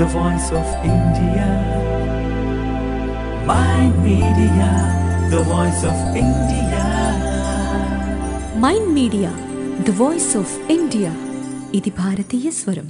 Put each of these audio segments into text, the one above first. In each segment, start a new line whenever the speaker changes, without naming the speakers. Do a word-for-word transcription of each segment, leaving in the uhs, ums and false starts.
the voice of India. Mind Media, the voice of India.
Mind media the voice of India. ఇది భారతీయ స్వరం.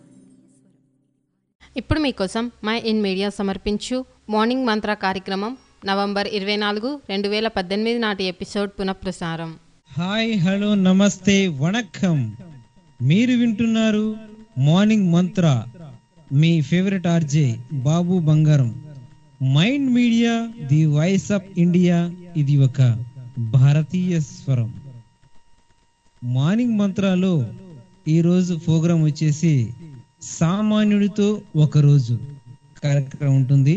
ఇప్పుడు మీకోసం my in media సమర్పించు morning మంత్ర కార్యక్రమం నవంబర్ ఇరవై నాలుగు రెండు వేల పద్దెనిమిది నాటి ఎపిసోడ్ పునఃప్రసారం.
హాయ్, హలో, నమస్తే, వణక్కం. మీరు వింటున్నారు morning Mantra, me favourite RJ Babu Bangaram. Mind media the voice of India, ఇది ఒక భారతీయ స్వరం. మార్నింగ్ మంత్రాలో ఈరోజు ప్రోగ్రాం వచ్చేసి సామాన్యుడితో ఒకరోజు కార్యక్రమం ఉంటుంది.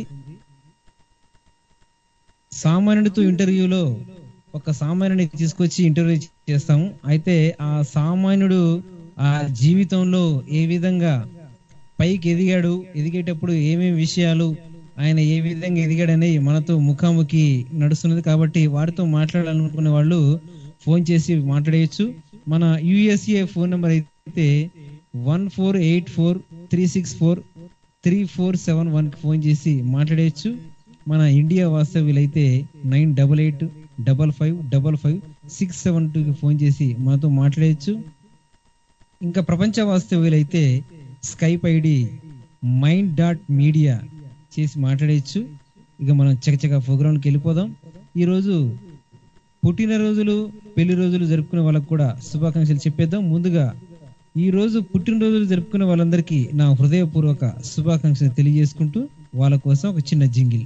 సామాన్యుడితో ఇంటర్వ్యూలో ఒక సామాన్యుడిని తీసుకొచ్చి ఇంటర్వ్యూ చేస్తాము. అయితే ఆ సామాన్యుడు ఆ జీవితంలో ఏ విధంగా పైకి ఎదిగాడు, ఎదిగేటప్పుడు ఏమేమి విషయాలు, ఆయన ఏ విధంగా ఎదిగాడని మనతో ముఖాముఖి నడుస్తున్నది. కాబట్టి వారితో మాట్లాడాలనుకునే వాళ్ళు ఫోన్ చేసి మాట్లాడేయచ్చు. మన యుఎస్ఏ ఫోన్ నెంబర్ అయితే one four eight four three six four three four seven one phone చేసి మాట్లాడేయచ్చు. మన ఇండియా వాస్తవ్యులైతే nine double eight double five double five six seven టూకి ఫోన్ చేసి మనతో మాట్లాడేయచ్చు. ఇంకా ప్రపంచ వాస్తవ్యులైతే Skype ID mind dot media చేసి మాట్లాడేయచ్చు. ఇక మనం చకచక ప్రోగ్రాంకి వెళ్ళిపోదాం. ఈరోజు పుట్టినరోజులు, పెళ్లి రోజులు జరుపుకునే వాళ్ళకు కూడా శుభాకాంక్షలు చెప్పేద్దాం. ముందుగా ఈ రోజు పుట్టినరోజులు జరుపుకునే వాళ్ళందరికీ నా హృదయపూర్వక శుభాకాంక్షలు తెలియజేసుకుంటూ వాళ్ళ కోసం ఒక చిన్న జింగిల్.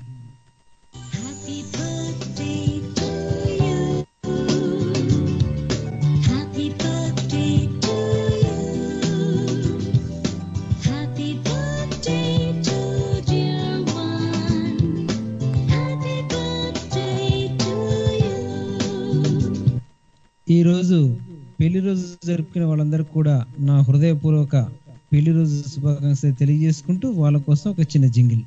ఈ రోజు పెళ్లి రోజు జరుపుకునే వాళ్ళందరికీ కూడా నా హృదయపూర్వక పెళ్లి రోజు శుభాకాంక్షలు తెలియజేసుకుంటూ వాళ్ళ కోసం ఒక చిన్న జింగిల్.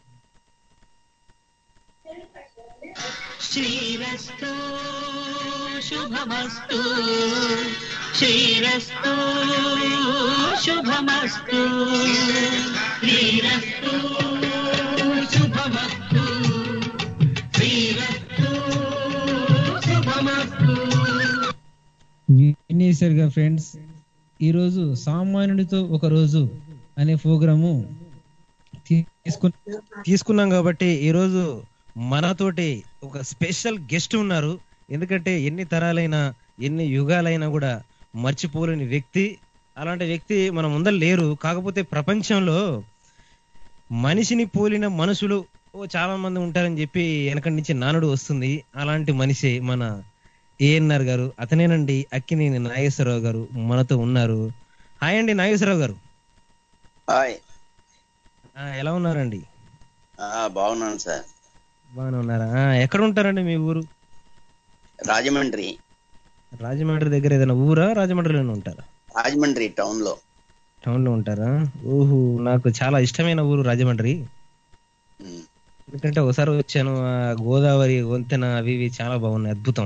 శ్రీరస్తు శుభమస్తు, శ్రీరస్తు శుభమస్తు, శ్రీరస్తు శుభమస్తు, శ్రీరస్తు శుభమస్తు.
వినేశారుగా ఫ్రెండ్స్, ఈరోజు సామాన్యుడితో ఒక రోజు అనే ప్రోగ్రాము తీసుకు తీసుకున్నాం కాబట్టి ఈరోజు మనతోటి ఒక స్పెషల్ గెస్ట్ ఉన్నారు. ఎందుకంటే ఎన్ని తరాలైనా ఎన్ని యుగాలైనా కూడా మర్చిపోలేని వ్యక్తి. అలాంటి వ్యక్తి మన ముందర లేరు. కాకపోతే ప్రపంచంలో మనిషిని పోలిన మనుషులు ఓ చాలా మంది ఉంటారని చెప్పి వెనకటి నుంచి నానుడు వస్తుంది. అలాంటి మనిషి మన ఏఎన్ఆర్ గారు. అతనేనండి అక్కినేని నాగేశ్వరరావు గారు మనతో ఉన్నారు. హాయ్ అండి నాగేశ్వరరావు గారు.
హాయ్,
ఎలా ఉన్నారండి?
బాగున్నాను సార్.
బాగానే ఉన్నారా? ఎక్కడ ఉంటారండి మీ ఊరు?
రాజమండ్రి.
రాజమండ్రి దగ్గర ఏదైనా ఊరా, రాజమండ్రిలోనే ఉంటారా?
రాజమండ్రి టౌన్ లో.
టౌన్ లో ఉంటారా? ఓహో, నాకు చాలా ఇష్టమైన ఊరు రాజమండ్రి. ఎందుకంటే ఒకసారి వచ్చాను, గోదావరి వంతెన అవి ఇవి చాలా బాగున్నాయి, అద్భుతం.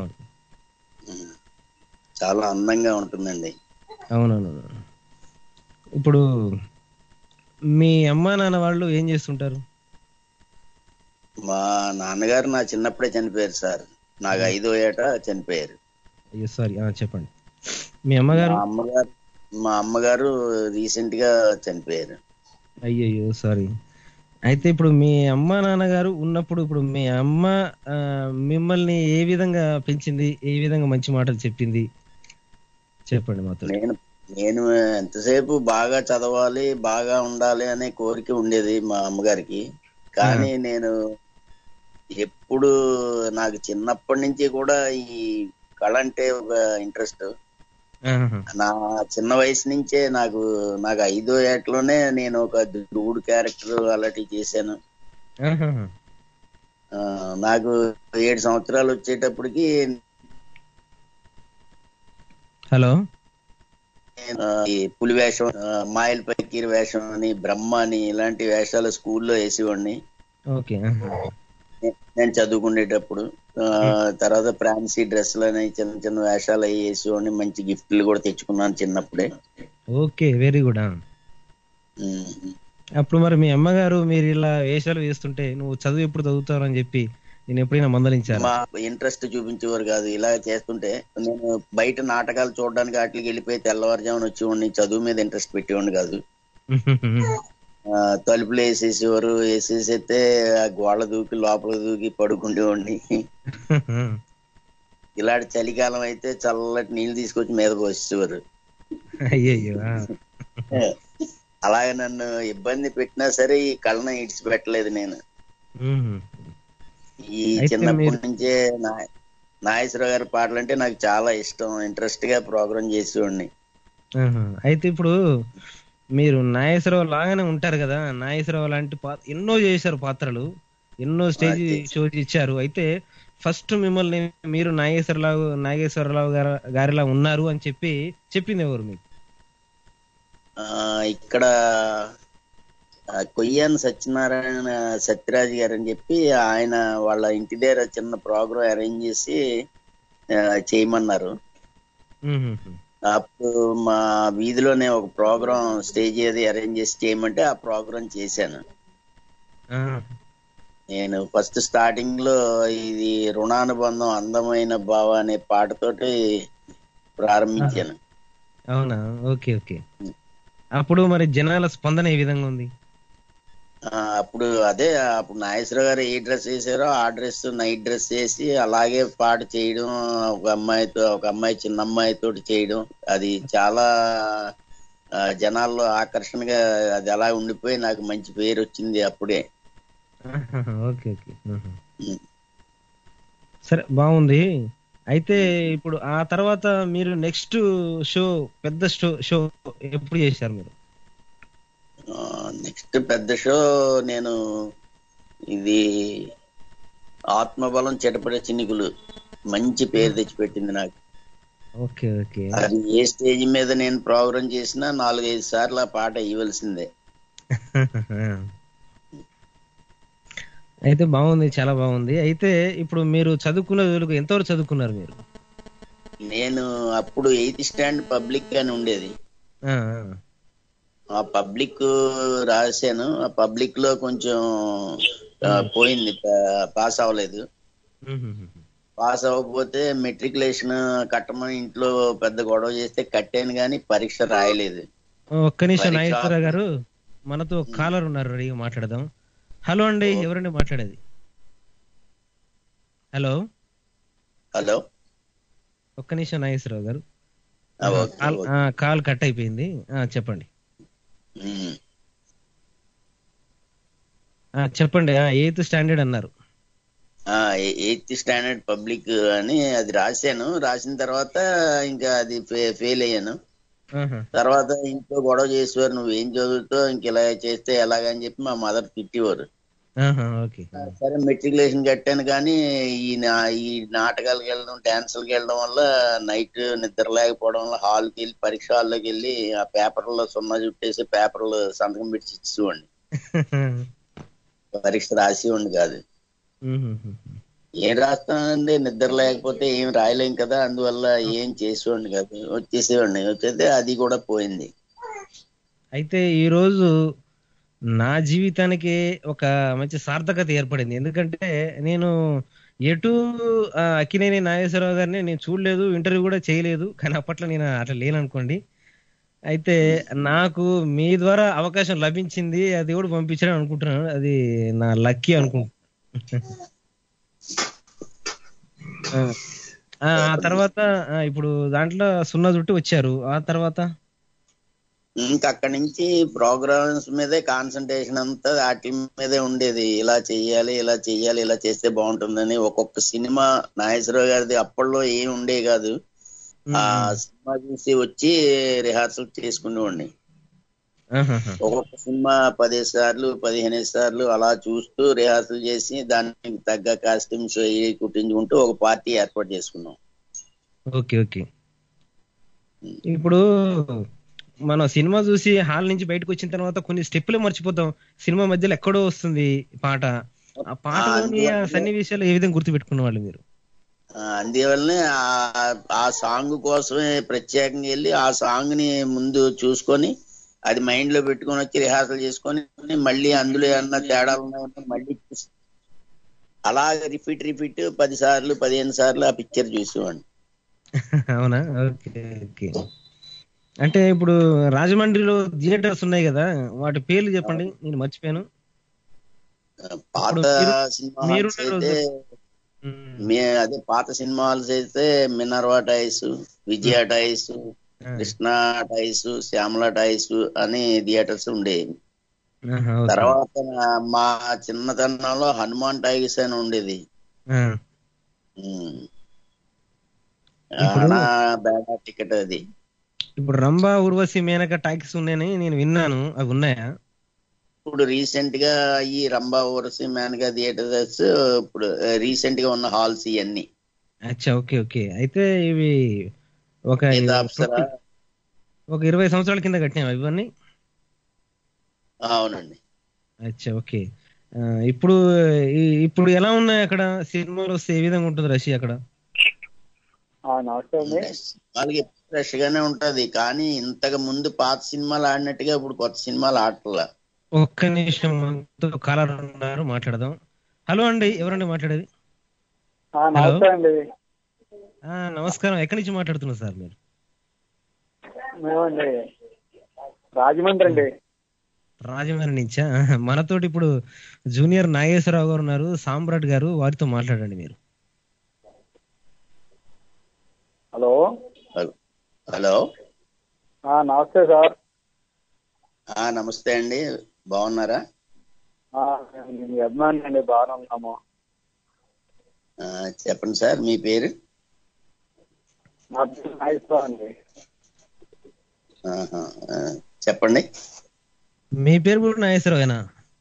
చాలా అందంగా ఉంటుందండి.
అవునవును. ఇప్పుడు మీ అమ్మా నాన్న వాళ్ళు ఏం చేస్తుంటారు?
మా నాన్నగారు నా చిన్నప్పుడే చనిపోయారు సార్. నాకు ఐదో ఏట చనిపోయారు.
అయ్యో సారీ, చెప్పండి. మీ అమ్మగారు?
మా అమ్మగారు మా అమ్మగారు రీసెంట్ గా చనిపోయారు.
అయ్యయ్యో సారీ. అయితే ఇప్పుడు మీ అమ్మ నాన్నగారు ఉన్నప్పుడు ఇప్పుడు మీ అమ్మ మిమ్మల్ని ఏ విధంగా పెంచింది, ఏ విధంగా మంచి మాటలు చెప్పింది చెప్పండి మాతో.
నేను నేను ఎంతసేపు బాగా చదవాలి, బాగా ఉండాలి అనే కోరిక ఉండేది మా అమ్మగారికి. కానీ నేను ఎప్పుడు, నాకు చిన్నప్పటి నుంచి కూడా ఈ కళ అంటే ఒక ఇంట్రెస్ట్. నా చిన్న వయసు నుంచే నాకు నాకు ఐదో ఏటలోనే నేను ఒక ధ్రువుడు క్యారెక్టర్ అలాంటివి చేశాను. నాకు ఏడు సంవత్సరాలు వచ్చేటప్పటికి
హలో
పులి వేషం, మాయల పకీర్ వేషం అని, బ్రహ్మ అని ఇలాంటి వేషాలు స్కూల్లో వేసేవాడిని నేను చదువుకునేటప్పుడు. తర్వాత ఫ్యాన్సీ డ్రెస్సులు అని చిన్న చిన్న వేషాలు అవి వేసేవాడిని. మంచి గిఫ్ట్లు కూడా తెచ్చుకున్నాను చిన్నప్పుడే.
Okay, very good. అప్పుడు మరి మీ అమ్మగారు మీరు ఇలా వేషాలు వేస్తుంటే నువ్వు చదువు ఎప్పుడు చదువుతావు అని చెప్పి నేను ఎప్పుడైనా మందలించాను?
మా ఇంట్రెస్ట్ చూపించేవారు కాదు. ఇలా చేస్తుంటే నేను బయట నాటకాలు చూడడానికి వాటికి వెళ్ళిపోయి తెల్లవారుజామున వచ్చేవాడిని. చదువు మీద ఇంట్రెస్ట్ పెట్టేవాడిని కాదు. ఆ, తలుపులు వేసేసేవారు. వేసేసేస్తే ఆ గోడ దూకి లోపల దూకి పడుకుండేవాడిని. ఇలాంటి చలికాలం అయితే చల్లటి నీళ్లు తీసుకొచ్చి మీద పోసేవారు.
అయ్యయ్యో.
అలాగే నన్ను ఇబ్బంది పెట్టినా సరే ఈ కళను ఇడిచిపెట్టలేదు నేను. ఈ చిన్నప్పటి నుంచే నా నాగేశ్వరరావు గారి పాటలు అంటే నాకు చాలా ఇష్టం. ఇంట్రెస్ట్ గా ప్రోగ్రామ్ చేసేవాడిని.
అయితే ఇప్పుడు మీరు నాగేశ్వరరావు లాగానే ఉంటారు కదా, నాగేశ్వరరావు లాంటి పాత్ర ఎన్నో చేశారు, పాత్రలు ఎన్నో స్టేజ్ షోస్ ఇచ్చారు. అయితే ఫస్ట్ మిమ్మల్ని మీరు నాగేశ్వరరావు నాగేశ్వరరావు గారు గారిలా ఉన్నారు అని చెప్పి చెప్పింది ఎవరు మీకు?
ఆ ఇక్కడ కొయ్యాన్ సత్యనారాయణ సత్యరాజ్ గారు అని చెప్పి ఆయన వాళ్ళ ఇంటి దగ్గర చిన్న ప్రోగ్రాం అరేంజ్ చేసి చేయమన్నారు. అప్పుడు మా వీధిలోనే ఒక ప్రోగ్రాం స్టేజ్ అది అరేంజ్ చేసి చేయమంటే ఆ ప్రోగ్రాం చేశాను. నేను ఫస్ట్ స్టార్టింగ్ లో ఇది రుణానుబంధం అందమైన భావ అనే పాటతోటి ప్రారంభించాను.
అవునా? Okay okay. అప్పుడు మరి జనాల స్పందన ఏ విధంగా ఉంది?
అప్పుడు అదే అప్పుడు నాగేశ్వరరావు గారు ఏ డ్రెస్ వేసారో ఆ డ్రెస్ నైట్ డ్రెస్ వేసి అలాగే పాట చేయడం, ఒక అమ్మాయితో ఒక అమ్మాయి చిన్న అమ్మాయితో చేయడం, అది చాలా జనాల్లో ఆకర్షణగా అది అలా ఉండిపోయి నాకు మంచి పేరు వచ్చింది అప్పుడే.
ఓకే ఓకే, సరే బాగుంది. అయితే ఇప్పుడు ఆ తర్వాత మీరు నెక్స్ట్ షో పెద్ద షో షో ఎప్పుడు చేశారు మీరు?
నెక్స్ట్ పెద్ద షో నేను ఇది ఆత్మబలం చిటపట చినుకులు మంచి పేరు తెచ్చిపెట్టింది నాకు.
Okay okay.
అది ఏ స్టేజ్ మీద నేను ప్రోగ్రామ్ చేసినా నాలుగైదు సార్లు ఆ పాట ఇవ్వాల్సిందే.
అయితే బాగుంది, చాలా బాగుంది. అయితే ఇప్పుడు మీరు చదువుకున్న ఎంతవరకు చదువుకున్నారు మీరు?
నేను అప్పుడు ఎయిత్ స్టాండ్ పబ్లిక్ అని ఉండేది. ఆ పబ్లిక్ రాశాను. ఆ పబ్లిక్ లో కొంచెం పోయింది, పాస్ అవ్వలేదు. పాస్ అవ్వకపోతే మెట్రికులేషన్ కట్టమని ఇంట్లో పెద్ద గొడవ చేస్తే కట్టాను కానీ పరీక్ష రాయలేదు.
ఒక్క నిమిషం నాగేశ్వరరావు గారు, మనతో కాలర్ ఉన్నారు, రెడీగా మాట్లాడదాం. హలో అండి, ఎవరండి మాట్లాడేది? హలో
హలో
ఒక్క నిమిషం నాగేశ్వరరావు గారు, కాల్ కట్ అయిపోయింది, చెప్పండి చెప్పండి. ఎయిత్ స్టాండర్డ్ అన్నారు.
ఎయిత్ స్టాండర్డ్ పబ్లిక్ అని అది రాశాను. రాసిన తర్వాత ఇంకా అది ఫెయిల్ అయ్యాను. తర్వాత ఇంట్లో గొడవ చేసేవారు, నువ్వేం చదువుతావు ఇంక ఇలా చేస్తే ఎలాగని చెప్పి మా మదర్ తిట్టేవారు. సరే మెట్రికులేషన్ కట్టాను కానీ ఈ ఈ నాటకాలకు వెళ్ళడం డాన్సులకు వెళ్ళడం వల్ల నైట్ నిద్ర లేకపోవడం వల్ల హాల్కి వెళ్ళి పరీక్ష హాల్లోకి వెళ్ళి ఆ పేపర్లో సున్నా చుట్టేసి పేపర్లు సంతకం పెట్టి ఇచ్చేవాడిని. పరీక్ష రాసేవాడిని కాదు. ఏం రాస్తానండి, నిద్ర లేకపోతే ఏం రాయలేం కదా, అందువల్ల ఏం చేసేవాడిని కాదు, వచ్చేసేవాడిని. వచ్చేస్తే అది కూడా పోయింది.
అయితే ఈ రోజు నా జీవితానికి ఒక మంచి సార్థకత ఏర్పడింది. ఎందుకంటే నేను ఎటు అక్కినేని నాగేశ్వరరావు గారిని నేను చూడలేదు, ఇంటర్వ్యూ కూడా చేయలేదు, కానీ అప్పట్లో నేను అట్లా లేననుకోండి. అయితే నాకు మీ ద్వారా అవకాశం లభించింది, అది కూడా పంపించడం అనుకుంటున్నాను. అది నా లక్కీ అనుకుంటున్నాను. ఆ తర్వాత ఇప్పుడు దాంట్లో సున్నా చుట్టూ వచ్చారు. ఆ తర్వాత
ఇంకా అక్కడి నుంచి ప్రోగ్రామ్స్ మీదే కాన్సన్ట్రేషన్ అంతా వాటి మీదే ఉండేది. ఇలా చెయ్యాలి ఇలా చెయ్యాలి ఇలా చేస్తే బాగుంటుందని. ఒక్కొక్క సినిమా నాగేశ్వరరావు గారిది అప్పట్లో ఏమి ఉండే కాదు, ఆ సినిమా చూసి వచ్చి రిహార్సల్ చేసుకునేవాడిని. ఒక్కొక్క సినిమా పదిహేను సార్లు పదిహేను సార్లు అలా చూస్తూ రిహార్సల్ చేసి దానికి తగ్గ కాస్ట్యూమ్స్ కుట్టించుకుంటూ ఒక పార్టీ ఏర్పాటు చేసుకున్నాం.
Okay okay. ఇప్పుడు మనం సినిమా చూసి హాల్ నుంచి బయటకు వచ్చిన తర్వాత కొన్ని స్టెప్పులు మర్చిపోతాం, సినిమా మధ్యలో ఎక్కడో వస్తుంది పాట. ఆ పాటలోని సన్నివేశాలు ఏ విధంగా గుర్తు పెట్టుకున్న వాళ్ళు మీరు?
అందువల్లనే ఆ సాంగ్ కోసమే ప్రత్యేకంగా వెళ్ళి ఆ సాంగ్ ని ముందు చూసుకొని అది మైండ్ లో పెట్టుకొని వచ్చి రిహార్సల్ చేసుకొని మళ్ళీ అందులో ఏమన్నా తేడాలు ఉన్నాయంటే మళ్ళీ చూసి అలాగే రిపీట్ రిపీట్ పది సార్లు పదిహేను సార్లు ఆ పిక్చర్ చూసేవాడిని.
అవునా? Okay okay. అంటే ఇప్పుడు రాజమండ్రిలో థియేటర్స్ ఉన్నాయి కదా, వాటి పేర్లు చెప్పండి, నేను మర్చిపోయాను.
పాత సినిమా హాల్స్ అయితే మే అదే పాత సినిమా హాల్స్ అయితే మినర్వా టైస్, విజయ టైస్, కృష్ణ టైస్, శ్యామల టైస్ అని థియేటర్స్ ఉండేవి. తర్వాత మా చిన్నతనంలో హనుమాన్ టైస్ అని ఉండేది. టికెట్ అది.
ఇప్పుడు రంభా, ఉర్వశి, మేనక టాకీస్ ఉన్నాయని నేను విన్నాను, అవి ఉన్నాయా?
ఇప్పుడు రీసెంట్ గా ఈ రంభా, ఉర్వశి, మేనక థియేటర్స్ ఇప్పుడు రీసెంట్ గా ఉన్న హాల్స్ ఇవన్నీ.
అచ్చా, ఓకే ఓకే. అయితే ఇవి ఒక ఒక ఇరవై సంవత్సరాల కింద కట్టినావా ఇవన్నీ?
అవునండి.
అచ్చా, ఓకే. ఇప్పుడు ఇప్పుడు ఎలా ఉన్నాయి అక్కడ సినిమాలు వస్తే ఏ విధంగా ఉంటుంది రషి అక్కడ?
వాళ్ళకి ఫ్రెష్ గానే ఉంటది, కానీ ఇంతకు ముందు పాత సినిమాలు ఆడినట్టుగా ఇప్పుడు కొత్త సినిమాలు ఆడట్లా.
ఒక్క నిమిషం కాలర్ ఉన్నారు, మాట్లాడదాం. హలో అండి, ఎవరండి మాట్లాడేది? నమస్కారం, ఎక్కడి నుంచి మాట్లాడుతున్నారు సార్ మీరు?
రాజమండ్రి అండి.
రాజమండ్రి నుంచా? మనతోటి ఇప్పుడు జూనియర్ నాగేశ్వరరావు గారు ఉన్నారు, సామ్రాట్ గారు, వారితో మాట్లాడండి మీరు.
హలో
హలో
నమస్తే సార్.
నమస్తే అండి, బాగున్నారా?
అభిమాని అండి, బాగానే ఉన్నాము.
చెప్పండి సార్, మీ పేరు?
నా పేరు నాగేశ్వరరావు అండి.
చెప్పండి.
మీ పేరు కూడా నాగేశ్వరరావేనా?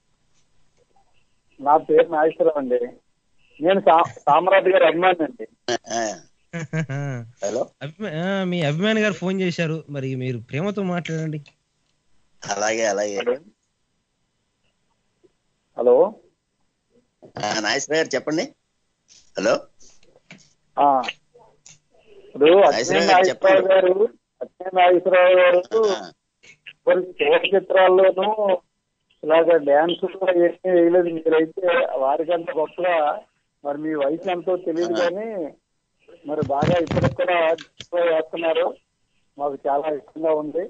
నా పేరు నాగేశ్వరరావు అండి. నేను సామ్రాట్ గారి అభిమాని అండి.
హలో,
మీ అభిమాని గారు ఫోన్ చేశారు, మరి మీరు ప్రేమతో మాట్లాడండి.
అలాగే అలాగే.
హలో
నాగేశ్వర గారు చెప్పండి. హలో
ఇప్పుడు అచ్చెన్న నాగేశ్వరరావు గారు అచ్చెన్న నాగేశ్వరరావు గారు కొన్ని చిత్రాల్లోనూ ఇలాగ డ్యాన్స్ ఏమీ వేయలేదు. మీరైతే వారికంటే గొప్పగా, మరి మీ వయసు ఎంతో తెలియదు కానీ మరి బాగా ఇప్పటికి కూడా వేస్తున్నారు, మాకు చాలా ఇష్టంగా ఉంది.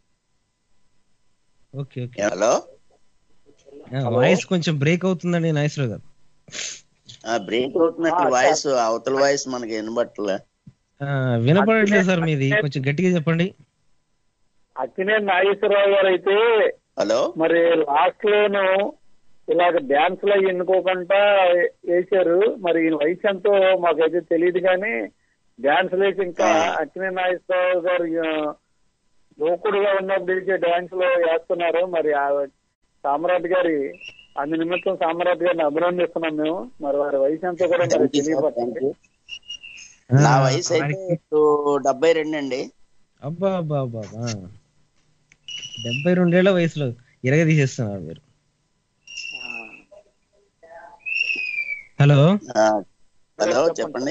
Okay okay.
హలో,
వాయిస్ కొంచెం బ్రేక్ అవుతుందండి నాగేశ్వరరావు గారు.
బ్రేక్ అవుతున్నట్టు వాయిస్, అవతల వాయిస్ మనకి వినబట్టలే.
వినపడట్లేదు సార్, మీది కొంచెం గట్టిగా చెప్పండి.
అక్కినేని నాగేశ్వరరావు గారు అయితే
హలో
మరి లాస్ట్ లోను ఇలాగ డ్యాన్స్ లో ఎన్నుకోకుండా వేశారు. మరి ఈయన వయసు ఎంతో మాకైతే తెలియదు కానీ డ్యాన్స్ లేక ఇంకా అక్కినేని నాగేశ్వరరావు గారు యువకుడుగా ఉన్నప్పుడు వేసే డ్యాన్స్ లో వేస్తున్నారు. మరి సామ్రాట్ గారి అందు నిమిత్తం సామ్రాట్ గారిని అభినందిస్తున్నాం మేము. మరి వారి వయసు ఎంతో కూడా మరి తెలియపడుతుంది.
నా వయసు అయితే డెబ్బై రెండు అండి.
అబ్బా అబ్బా అబ్బా, డెబ్బై రెండేళ్ల వయసులో ఇరగ తీసేస్తున్నారు మీరు. హలో
హలో చెప్పండి.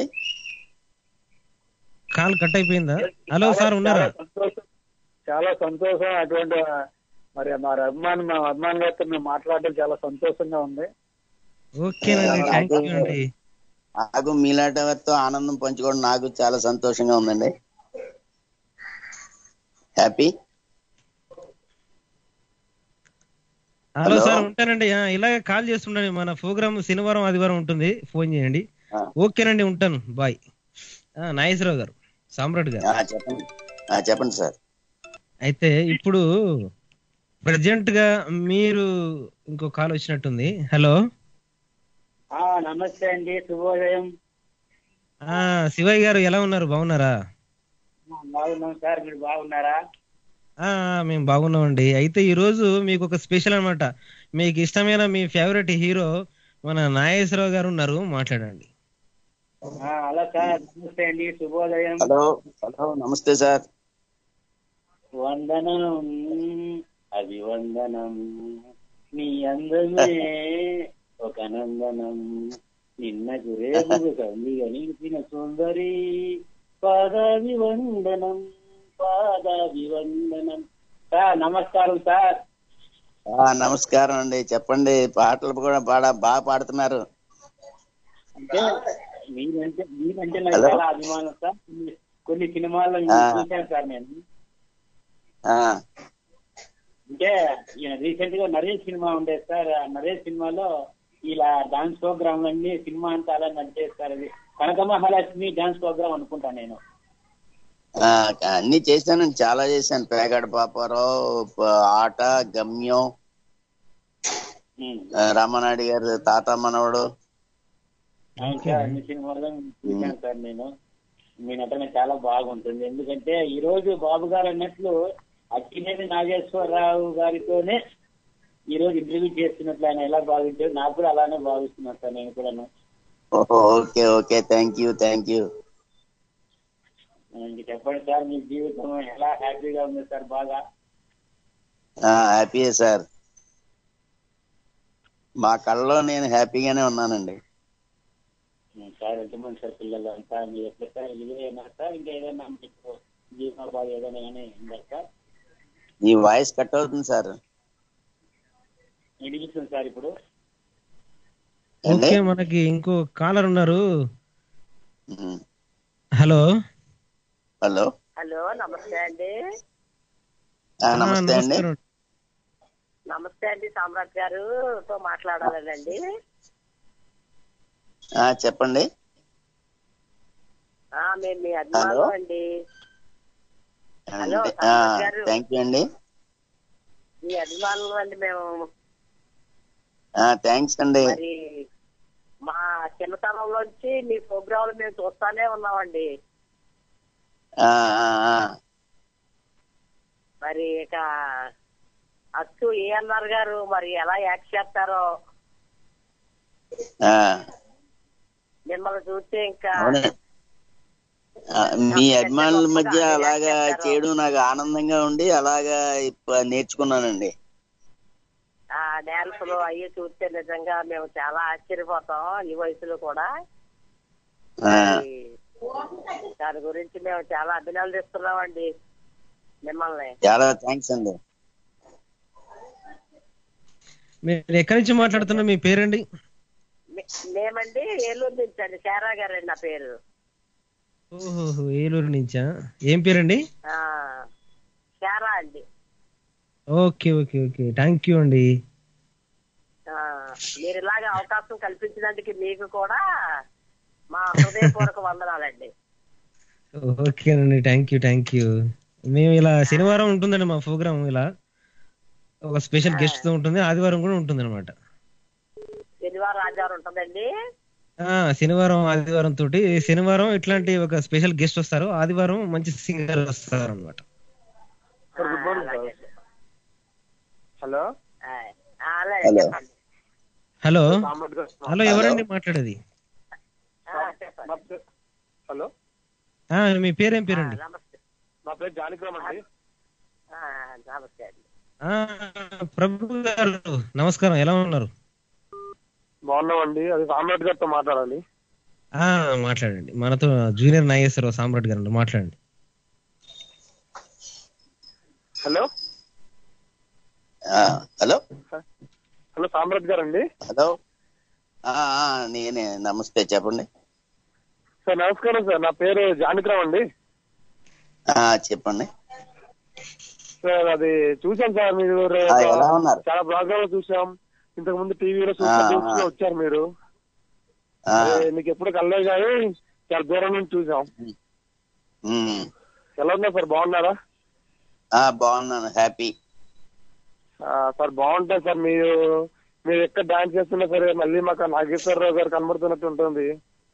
కాల్ కట్ అయిపోయిందా? హలో సార్ ఉన్నారా?
చాలా సంతోషం. అటువంటి మరి మా అభిమాని మా అభిమాని గారితో మేము మాట్లాడడం చాలా సంతోషంగా ఉంది.
ఓకేనండి, థ్యాంక్ యూ అండి.
నాకు మీలాంటి వారితో ఆనందం పంచుకోవడం నాకు చాలా సంతోషంగా ఉందండి. హ్యాపీ.
హలో సార్, ఉంటానండి. ఇలాగే కాల్ చేస్తుండండి. మన ప్రోగ్రామ్ శనివారం ఆదివారం ఉంటుంది, ఫోన్ చేయండి. ఓకేనండి, ఉంటాను, బాయ్. నాగేశ్వరరావు గారు, సామ్రాట్ గారు
చెప్పండి. చెప్పండి సార్.
అయితే ఇప్పుడు ప్రజెంట్ గా మీరు ఇంకో కాల్ వచ్చినట్టుంది. హలో
నమస్తే అండి, శుభోదయం.
శివయ్య గారు ఎలా ఉన్నారు, బాగున్నారా?
బాగున్నాం సార్, మీరు బాగున్నారా?
మేము బాగున్నామండి. అయితే ఈ రోజు మీకు ఒక స్పెషల్ అన్నమాట. మీకు ఇష్టమైన మీ ఫేవరెట్ హీరో మన నాగేశ్వరరావు గారు ఉన్నారు, మాట్లాడండి.
హలో సార్, నమస్తే అండి, శుభోదయం.
హలో హలో నమస్తే సార్.
వందనం అభివందనం, నీ అందమే ఒక నందనం, నిన్నకు రేపు కవిగా నిలిచిన సుందరి, పాదాభివందనం పాదాభివందనం,
సార్ నమస్కారం సార్.
నమస్కారం అండి, చెప్పండి. పాటలు కూడా పాడ బాగా పాడుతున్నారు.
అంటే మీరంటే మీరంటే నాకు చాలా అభిమానం సార్. కొన్ని సినిమాల్లో చూశాను సార్ నేను. అంటే రీసెంట్ గా నరేష్ సినిమా ఉండేది సార్. నరేష్ సినిమాలో ఇలా డాన్స్ ప్రోగ్రామ్ అన్ని సినిమా అంతా అలా నడిచేస్తారు. అది కనక మహాలక్ష్మి డాన్స్ ప్రోగ్రామ్ అనుకుంటా నేను.
అన్ని చేశానండి, చాలా చేశాను. పేగడ పాపారావు, ఆట, గమ్యం, రామనాయుడు గారు తాత మనవడు.
అవును సార్, అన్ని సినిమాల్లో చూశాను సార్ నేను. మీ నటన చాలా బాగుంటుంది. ఎందుకంటే ఈ రోజు బాబు గారు అన్నట్లు అక్కినేని నాగేశ్వరరావు గారితోనే ఈ రోజు ఇంటర్వ్యూ చేస్తున్నట్లు ఆయన ఎలా భావించారు, నాకు కూడా అలానే భావిస్తున్నాను సార్ నేను కూడాను.
Okay okay, thank you thank you.
చెప్పండి సార్, మీ జీవితం ఎలా హ్యాపీగా ఉంది సార్? బాగా
హ్యాపీయే సార్. మా కళ్ళలో నేను హ్యాపీగానే ఉన్నానండి.
సార్ ఎంతమంది సార్ పిల్లలు అంతా? మీరు ఎట్లా సార్ ఇదేనా సార్ ఇంకా ఏదైనా మీకు జీవితం బాగా ఏదైనా ఉందా సార్?
ఈ వాయిస్ కట్ అవుతుంది సార్.
వినిపిస్తుంది సార్ ఇప్పుడు.
ఓకే, మనకి ఇంకో కాలర్ ఉన్నారు. హలో
హలో
హలో నమస్తే అండి.
నమస్తే అండి.
నమస్తే అండి, సామ్రాట్ గారు తో మాట్లాడాలండి.
చెప్పండి.
మేము మీ అభిమానులు అండి. హలో
థ్యాంక్ యూ అండి.
మీ అభిమానులు అండి మేము.
థ్యాంక్స్ అండి.
మరి మా చిన్నతనంలోంచి మీ ప్రోగ్రాంలు మేము చూస్తానే ఉన్నామండి. మరి ఇక అచ్చు ఏఎన్ఆర్ గారు మరి ఎలా యాక్ట్ చేస్తారో మిమ్మల్ని చూస్తే ఇంకా
మీ అభిమానుల మధ్య అలాగా చేయడం నాకు ఆనందంగా ఉండి అలాగా నేర్చుకున్నానండి.
ఆ డాన్సులు అయ్యి చూస్తే నిజంగా మేము చాలా ఆశ్చర్యపోతాం ఈ వయసులో కూడా. దాని గురించి మేము చాలా అభినందిస్తున్నామండి మిమ్మల్ని.
చాలా థ్యాంక్స్ అండి.
మీరు ఎక్కడి నుంచి మాట్లాడుతున్నారు? మీ పేరండి?
మేమండి ఏలూరు నుంచి అండి. శారా గారండి నా పేరు.
ఓహో, ఏలూరు నుంచా? ఏం పేరండి?
శారా అండి.
Okay okay okay, thank you అండి.
మీరు ఇలాగా అవకాశం కల్పించినందుకు మీకు కూడా మా హృదయపూర్వక వందనాలండి.
ఓకేనండి, థ్యాంక్ యూ థ్యాంక్ యూ. మేము ఇలా శనివారం ఉంటుందండి మా ప్రోగ్రామ్, ఇలా ఒక స్పెషల్ గెస్ట్ తో ఉంటుంది. ఆదివారం కూడా ఉంటుంది అనమాట.
శనివారం ఆదివారం ఉంటుందండి.
శనివారం ఆదివారం తోటి, శనివారం ఇట్లాంటి ఒక స్పెషల్ గెస్ట్ వస్తారు, ఆదివారం మంచి సింగర్ వస్తారు అనమాట.
హలో
హలో హలో ఎవరండి మాట్లాడేది?
హలో,
మీ పేరేం పేరండి?
నా పేరు జానకిరామ్ అండి.
ప్రభు గారు నమస్కారం, ఎలా ఉన్నారు?
బాగున్నామండి. అది సామ్రాట్ గారితో మాట్లాడాలి.
మాట్లాడండి, మనతో జూనియర్ నాగేశ్వరరావు సామ్రాట్ గారు మాట్లాడండి.
హలో
హలో
హలో సామ్రాట్ గారు అండి.
హలో, నేనే. నమస్తే, చెప్పండి
సార్. నమస్కారం సార్, నా పేరు జానకిరామ్ అండి.
చెప్పండి
సార్. అది చూసాం సార్, మీరు చాలా ప్రోగ్రామ్ చూసాం. ఇంతకు ముందు టీవీలో వచ్చారు మీరు. మీకు ఎప్పుడు కలలేదు కానీ చాలా దూరం నుంచి చూసాం. ఎలా ఉన్నారు సార్? బాగున్నారా?
బాగున్నాను, హ్యాపీ
సార్. బాగుంటుంది సార్. మీరు మీరు ఎక్కడ డాన్స్ చేస్తున్నా సరే మళ్ళీ మాకు నాగేశ్వరరావు గారు కనబడుతున్నట్టు ఉంటుంది.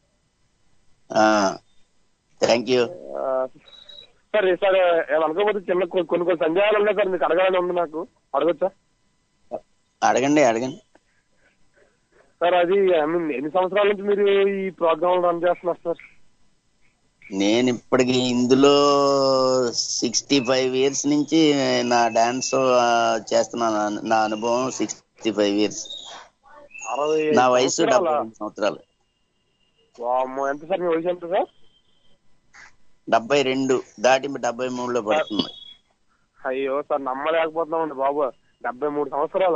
Thank you
sir. సార్ అనుకోకపోతే చిన్న కొన్ని కొన్ని సందేహాలు ఉన్నాయి సార్, మీకు అడగాలని ఉంది. నాకు అడగచ్చా?
అడగండి అడగండి
సార్. అది ఐ మీన్ ఎన్ని సంవత్సరాల నుంచి మీరు ఈ ప్రోగ్రామ్ రన్ చేస్తున్నారు సార్?
నేను ఇప్పటికి ఇందులో సిక్స్టీ ఫైవ్ ఇయర్స్ నుంచి నా డాన్స్ చేస్తున్నాను. నా అనుభవం సిక్స్టీ ఫైవ్ ఇయర్స్. నా వయసు డెబ్బై రెండు సంవత్సరాలు.
ఎంత సార్ మీ వయసు? ఎంత సార్?
డెబ్బై రెండు దాటి డెబ్బై మూడులో పడుతుంది.
అయ్యో సార్ నమ్మలేకపోతున్నామండి బాబు, డెబ్బై మూడు సంవత్సరాల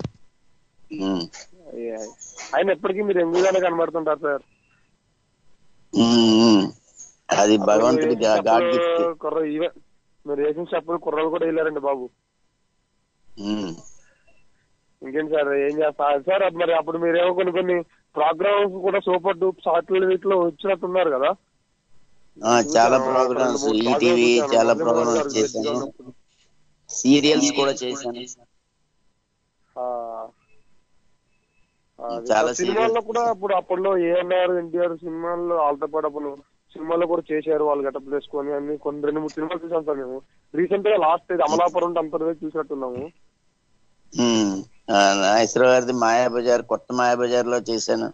ఆయన ఎప్పటికీ మీరు ఎంగుగానే కనబడుతుంటారు సార్.
అది భగవంతుడి
కుర్ర మీరు వేసిన చెప్పలు కుర్రలు కూడా వెళ్ళారండి బాబు. ఇంకేంటి సార్ ఏం చేస్తారు సార్? మరి అప్పుడు మీరేమో కొన్ని కొన్ని ప్రోగ్రామ్స్ కూడా సూపర్ డూప్ షార్ట్లు వీటిలో వచ్చినట్టున్నారు కదా?
చాలా ప్రోగ్రామ్స్, ఈటీవీ చాలా ప్రోగ్రామ్స్ చేశాను, సీరియల్స్ కూడా చేశాను.
సినిమాల్లో కూడా అప్పుడు అప్పట్లో ఏఎన్ఆర్ ఎన్టీఆర్ సినిమాల్లో వాళ్ళతో పాటు అప్పుడు సినిమాల్లో కూడా చేశారు, వాళ్ళు గెటప్ వేసుకొని అన్ని కొన్ని రెండు మూడు సినిమాలు చూసాం సార్ మేము. రీసెంట్ గా లాస్ట్ అమలాపురం అంతర్వేది చూసినట్టున్నాము.
నాగేశ్వరరావు గారిది మాయాబజార్, కొత్త మాయాబజార్ లో చేశాను.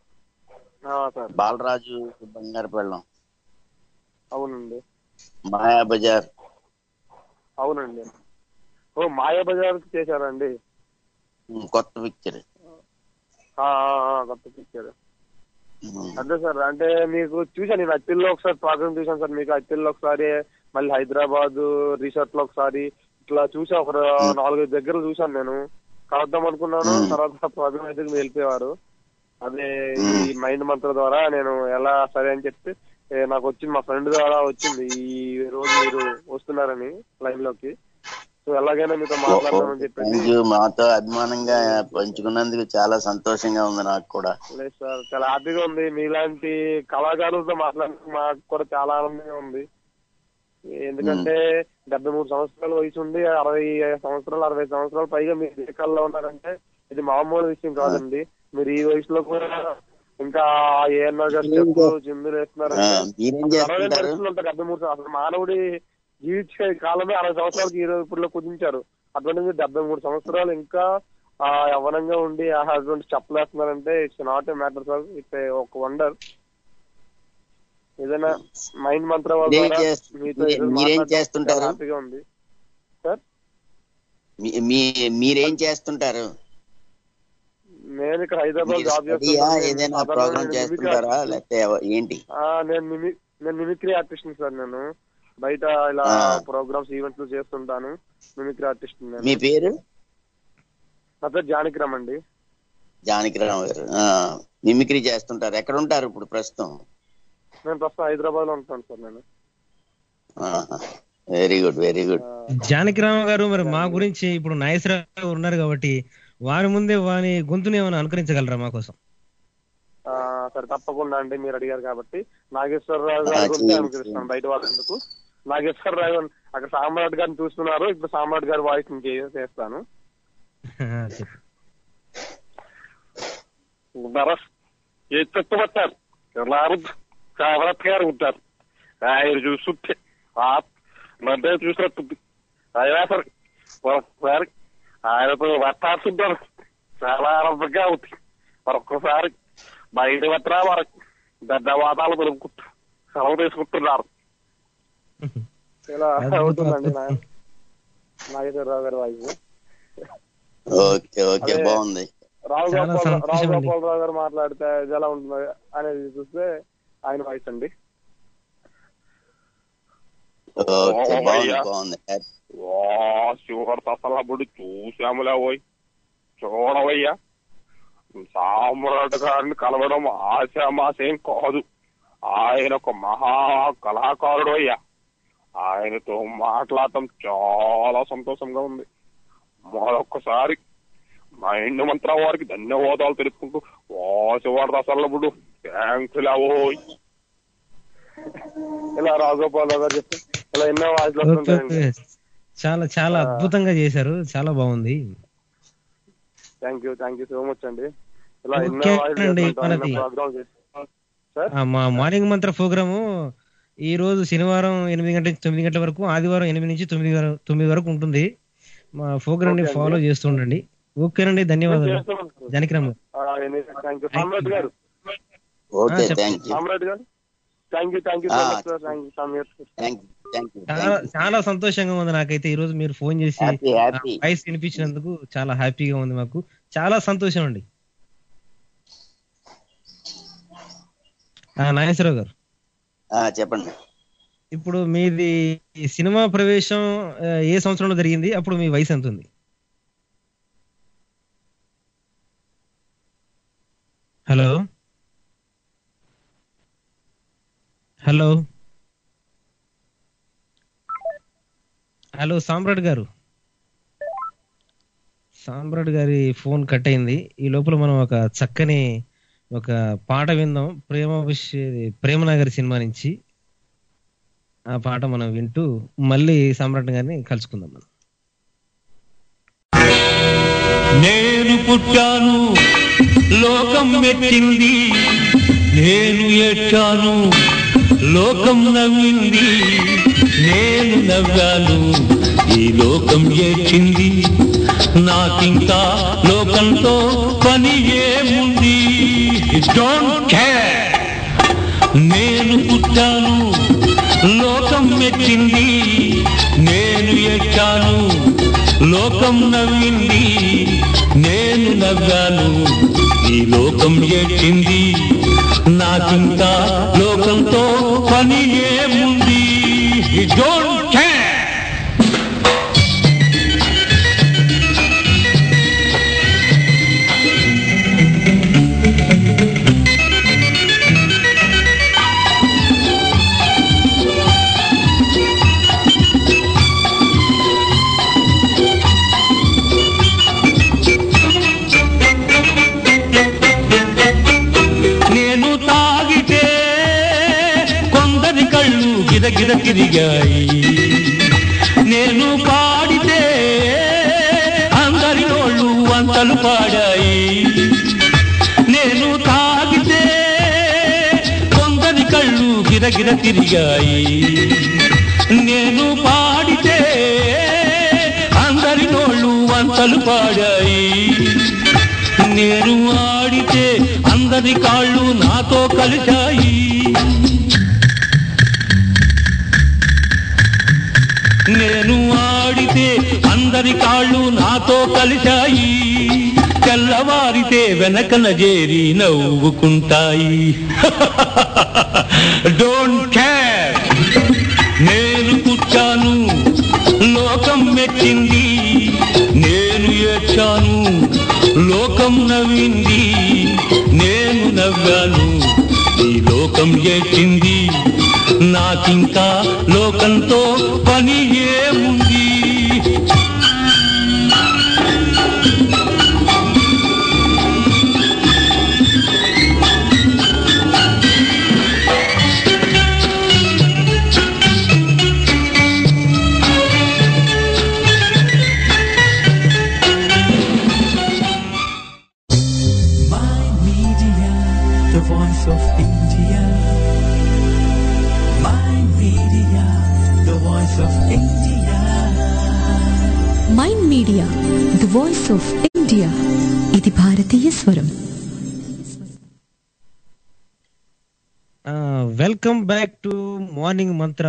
బాలరాజు బంగారు పెళ్ళం.
అవునండి.
మాయాబజార్.
అవునండి. ఓ మాయాబజార్ చేశారండి.
కొత్త పిక్చర్.
కొత్త పిక్చర్. అదే సార్, అంటే మీకు చూసాను నేను అత్తిల్లో ఒకసారి ప్రోగ్రామ్ చూసాను సార్. మీకు అత్తిల్లో ఒకసారి, మళ్ళీ హైదరాబాద్ రిసార్ట్ లో ఒకసారి ఇట్లా చూసా. ఒక నాలుగైదు దగ్గర చూసాను నేను. కలుద్దాం అనుకున్నాను, తర్వాత ప్రోగ్రామ్ అయితే మీరు వెళ్ళిపోయేవారు. అదే ఈ మైండ్ మంత్ర ద్వారా నేను ఎలా సరే అని చెప్పి నాకు వచ్చింది, మా ఫ్రెండ్ ద్వారా వచ్చింది ఈ రోజు మీరు వస్తున్నారని లైవ్ లోకి. సో ఎలాగైనా మీతో మాట్లాడదామని చెప్పి
మాతో అభిమానంగా పంచుకున్నందుకు చాలా సంతోషంగా ఉంది నాకు కూడా.
లేదు సార్, చాలా హ్యాపీగా ఉంది. మీలాంటి కళాకారులతో మాట్లాడడానికి మాకు కూడా చాలా ఆనందంగా ఉంది. ఎందుకంటే డెబ్బై మూడు సంవత్సరాల వయసు ఉండి అరవై సంవత్సరాలు అరవై సంవత్సరాలు పైగా మీరు దేశాల్లో ఉన్నారంటే ఇది మామూలు విషయం కాదండి. మీరు ఈ వయసులో కూడా ఇంకా ఏఎన్ఆర్ గారు చెప్పు జిందులు వేస్తున్నారంటే అరవై పరిస్థితులు ఉంటాయి. డెబ్బై మూడు సంవత్సరాలు మానవుడి జీవించే కాలమే అరవై సంవత్సరాలకి ఈ రోజు ఇప్పుడు కుదించారు. అటువంటి డెబ్బై మూడు సంవత్సరాలు ఇంకా ఆ యవ్వనంగా ఉండి ఆ హస్బెండ్ చెప్పలేస్తున్నారంటే it's not a matter sir, it's ఒక వండర్. ఏదైనా మైండ్ మంత్ర
మీరేం చేస్తుంటారు?
హ్యాపీగా ఉంది సార్.
మీరేం చేస్తుంటారు?
నేను ఇక్కడ హైదరాబాద్ జాబ్ చేస్తున్నాను. నేను నేను మిమిక్రీ ఆర్టిస్ట్ సార్. నేను బయట ఇలా ప్రోగ్రామ్స్ ఈవెంట్స్ చేస్తుంటాను. Mimicry artist.
మీ పేరు?
నా పేరు జానకిరామ్ అండి.
జానకిరామ్ గారు మిమిక్రీ చేస్తుంటారు. ఎక్కడ ఉంటారు ఇప్పుడు ప్రస్తుతం?
నేను ప్రస్తుతం హైదరాబాద్ లో ఉంటాను సార్. నేను
very good very good.
Janakiram గారు, మరి మా గురించి ఇప్పుడు నాగేశ్వరరావు ఉన్నారు కాబట్టి వారి ముందే వారి గొంతుని ఏమైనా అనుకరించగలరా మా కోసం?
సరే తప్పకుండా అండి, మీరు అడిగారు కాబట్టి నాగేశ్వరరావు గారి గురించి అనుకరిస్తాను. బయట వాళ్ళందుకు నాగేశ్వరరావు అక్కడ సామ్రాట్ గారిని చూస్తున్నారు, ఇప్పుడు సామ్రాట్ గారి వాయిస్ నుంచి చేస్తాను. ఏ చెత్తబట్టారు సామ్రాట్ గారు ఉంటారు. ఆయన చూస్తుంటే నన్నే చూసినట్టుంది. అయినా సరే మరొకసారి ఆయనతో మాట్లాడుతుంటారు, చాలా ఆనందంగా ఉంది. మరొకసారి బయట పట్టినా వరకు ధన్యవాదాలు తెలుపుకుంటూ సెలవు తీసుకుంటున్నారు. ఇలా అవుతుందండి నాగేశ్వరరావు గారి వాయిస్. రావు గోపాల్ రావు గోపాలరావు గారు మాట్లాడితే ఎలా ఉంటుంది అనేది చూస్తే ఆయన వాయిస్ అండి. శివహర్త అసలు చూసాములే పోయి చూడవయ్యా. సామ్రాట్ గారిని కలవడం ఆశామాసేం కాదు. ఆయన ఒక మహా కళాకారుడు అయ్యా. ఆయనతో మాట్లాడటం చాలా సంతోషంగా ఉంది. మరొకసారి మైండ్ మంత్ర వారికి ధన్యవాదాలు తెలుపుకుంటూ వాసివాడ అసలు థ్యాంక్స్ లావోయ్. ఇలా రాఘగోపాల్ గారు చెప్తే ఇలా ఎన్నో వాయిస్లు.
చాలా చాలా అద్భుతంగా చేశారు, చాలా బాగుంది.
Thank you thank you so much అండి. ఇలా
మా మార్నింగ్ మంత్ర ప్రోగ్రాము ఈ రోజు శనివారం ఎనిమిది గంటల నుంచి తొమ్మిది గంటల వరకు, ఆదివారం ఎనిమిది నుంచి తొమ్మిది తొమ్మిది వరకు ఉంటుంది. మా ప్రోగ్రామ్ ని ఫాలో చేస్తూ ఉండండి. ఓకేనండి, ధన్యవాదాలు జానకిరామ్
గారు.
చాలా సంతోషంగా ఉంది నాకైతే ఈ రోజు మీరు ఫోన్ చేసి వాయిస్ వినిపించినందుకు చాలా హ్యాపీగా ఉంది. మాకు చాలా సంతోషం అండి. నాగేశ్వరరావు గారు
చెప్పండి.
ఇప్పుడు మీది సినిమా ప్రవేశం ఆ, ఏ సంవత్సరంలో జరిగింది? అప్పుడు మీ వయసు ఎంత ఉంది? హలో హలో హలో సామ్రాట్ గారు, సామ్రాట్ గారి ఫోన్ కట్ అయింది. ఈ లోపల మనం ఒక చక్కని ఒక పాట విందాం, ప్రేమ విష- ప్రేమనగర్ సినిమా నుంచి. ఆ పాట మనం వింటూ మళ్ళీ సామ్రాట్ గారిని కలుసుకుందాం మనం.
నేను పుట్టాను లోకం మెచ్చింది, నేను ఏడ్చాను లోకం నవ్వింది, నేను నవ్వాను ఈ లోకం ఏడ్చింది, నాకింకా లోకంతో పని ఏముంది. Don't care. నేను పుట్టాను లోకం మెచ్చింది, నేను ఏడ్చాను లోకం నవ్వింది, నేను నవ్వాను ఈ లోకం ఏడ్చింది, నాకింకా లోకంతో పని ఏముంది. Don't care. నేను తాగితే కొందరి కళ్ళు గిరగిర తిరిగాయి, నేను పాడితే అందరి నోళ్ళు వంతలు పాడాయి. నేను తాగితే కొందరి కళ్ళు గిరగిర తిరిగాయి, నేను పాడితే అందరి నోళ్ళు వంతలు పాడాయి. నేను ఆడితే అందరి కాళ్ళు నాతో కలిశాయి. నేను ఆడితే అందరి కాళ్ళు నాతో కలిశాయి, తెల్లవారితే వెనకన చేరి నవ్వుకుంటాయి. Don't care. నేను పుట్టాను లోకం మెచ్చింది, నేను ఏడ్చాను లోకం నవ్వింది, నేను నవ్వాను ఈ లోకం ఏడ్చింది, నాకింకా లోకంతో పని ఏముంది.
My Media, the voice of India. My Media, the voice of India.
Mind media the voice of India, ఇది భారతీయ స్వరం.
Welcome back to morning mantra,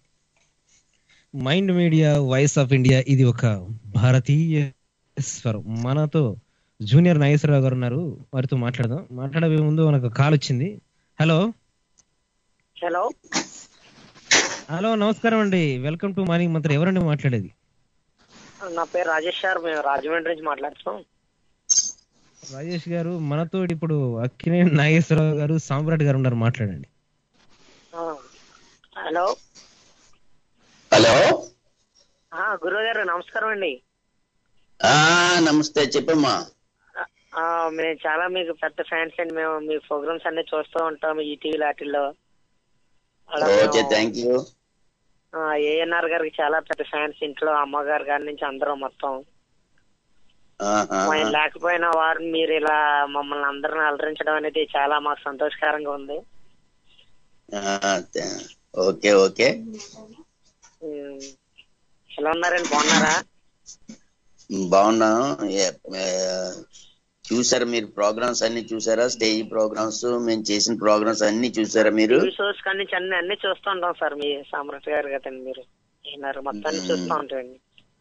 mind media voice of India, ఇది ఒక భారతీయ స్వరం. మనతో జూనియర్ నాగేశ్వరరావు గారు ఉన్నారు, వారితో మాట్లాడదాం. మాట్లాడే ముందు మనకు కాల్ వచ్చింది. హలో
హలో
హలో నమస్కారం అండి, వెల్కమ్ టు మార్నింగ్ మంత్ర. ఎవరండి మాట్లాడేది?
నా పేరు రాజేష్ సార్, మేము రాజమండ్రి నుంచి మాట్లాడుతున్నాం.
రాజేష్ గారు, మనతో ఇప్పుడు అక్కినేని నాగేశ్వరరావు గారు, సామ్రాట్ గారు ఉన్నారు, మాట్లాడండి.
Hello
hello.
గురువు గారు నమస్కారం అండి.
ఆ నమస్తే, చెప్పమ్మా.
ఆ, మేము చాలా మీకు పెద్ద ఫ్యాన్స్ అండి. మేము మీ ప్రోగ్రామ్స్ అన్ని చూస్తూ ఉంటాం ఈ టీవీ లాటిల్లో.
Okay, thank you.
ఏఎన్ఆర్ గారికి చాలా పెద్ద ఫ్యాన్స్, ఇంట్లో అమ్మగారు గారి నుంచి అందరూ మొత్తం. ఆయన లేకపోయినా వారు మీరు ఇలా మమ్మల్ని అందరిని అలరించడం అనేది చాలా మాకు సంతోషకరంగా ఉంది.
Okay okay.
ఎలా ఉన్నారండి, బాగున్నారా?
బాగున్నాను. చూసారా మీరు ప్రోగ్రామ్స్ అన్ని చూసారా? స్టేజ్ ప్రోగ్రామ్స్, మేము చేసిన ప్రోగ్రామ్స్ అన్ని చూసారా మీరు?
షోస్ కానీ అన్ని అన్ని చూస్తూ ఉంటాం సార్. మీ సామ్రాట్ గారు కదండి మీరు, ఏఎన్ఆర్ మొత్తాన్ని చూస్తూ ఉంటాయండి.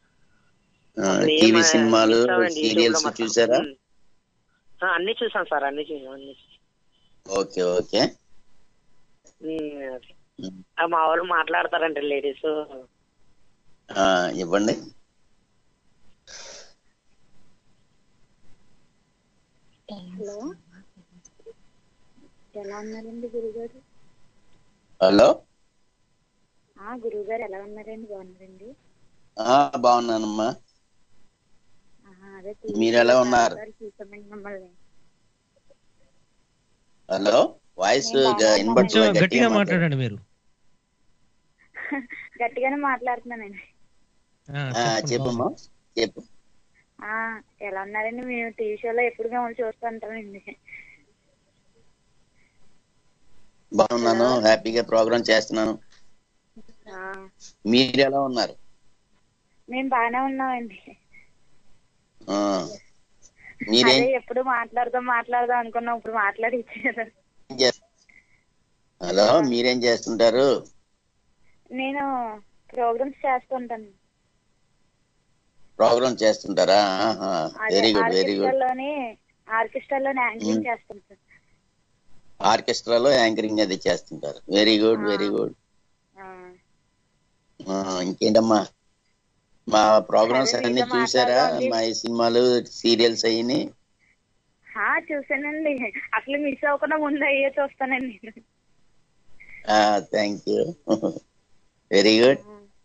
టీవీ సినిమాలు, సీరియల్స్ చూసారా?
అన్ని చూసాం సార్, అన్ని చూసాం అన్ని.
Okay okay.
ఆ, మా వాళ్ళు మాట్లాడతారండి లేడీస్.
ఆ, ఇవ్వండి.
హలో, ఎలా ఉన్నారండి గురుగారు?
హలో,
ఆ గురుగారు ఎలా ఉన్నారండి? బాగున్నారండి?
ఆ బాగున్నానమ్మా.
ఆహా, అదే
మీరు ఎలా ఉన్నారు?
చూసామండి మిమ్మల్ని.
హలో, వాయిస్
నేను బాగానే
కొంచెం
వినపట్లే,
ఉన్నానండి.
గట్టిగా
గట్టిగా మాట్లాడు.
మాట్లాడండి మీరు.
గట్టిగానే మాట్లాడుతున్నానండి.
ఆ,
ఆ,
చెప్పండి
చెప్పమ్మా,
బాగుంది.
చెప్పు.
ఆ ఎలా ఉన్నారండి? మేము టీవీ షోలో ఎప్పుడు మిమ్మల్ని చూస్తుంటామండి.
బాగున్నాను,
హలో.
హ్యాపీగా ప్రోగ్రామ్ చేస్తున్నాను.
ఆ,
మీరు ఎలా ఉన్నారు?
మేము బాగానే ఉన్నామండి.
ఆ, మీరేం
అదే ఎప్పుడు మాట్లాడదాం మాట్లాడదాం అనుకున్నాం, ఇప్పుడు మాట్లాడిచ్చారు.
చేస్- హలో, మీరేం చేస్తుంటారు?
నేను ప్రోగ్రామ్స్ చేస్తుంటాను.
ప్రోగ్రామ్ చేస్తుంటారా?
అదే
వెరీ గుడ్, వెరీ గుడ్.
ఆర్కెస్ట్రాలోని ఆర్కెస్ట్రాలోని యాంకరింగ్ చేస్తాను సార్.
ఆర్కెస్ట్రాలో యాంకరింగ్ అది చేస్తుంటారు. Very good, very good. ఇంకేంటమ్మా, మా ప్రోగ్రామ్స్
అదే
అన్ని
మీతో
చూసారా?
మాట్లాడదాం
మా ఈ సినిమాలు, సీరియల్స్ అయ్యి?
చూసానండి. అసలు మిస్ అవ్వకుండా ముందు అయ్యే చూస్తానండి.
Thank you, very good.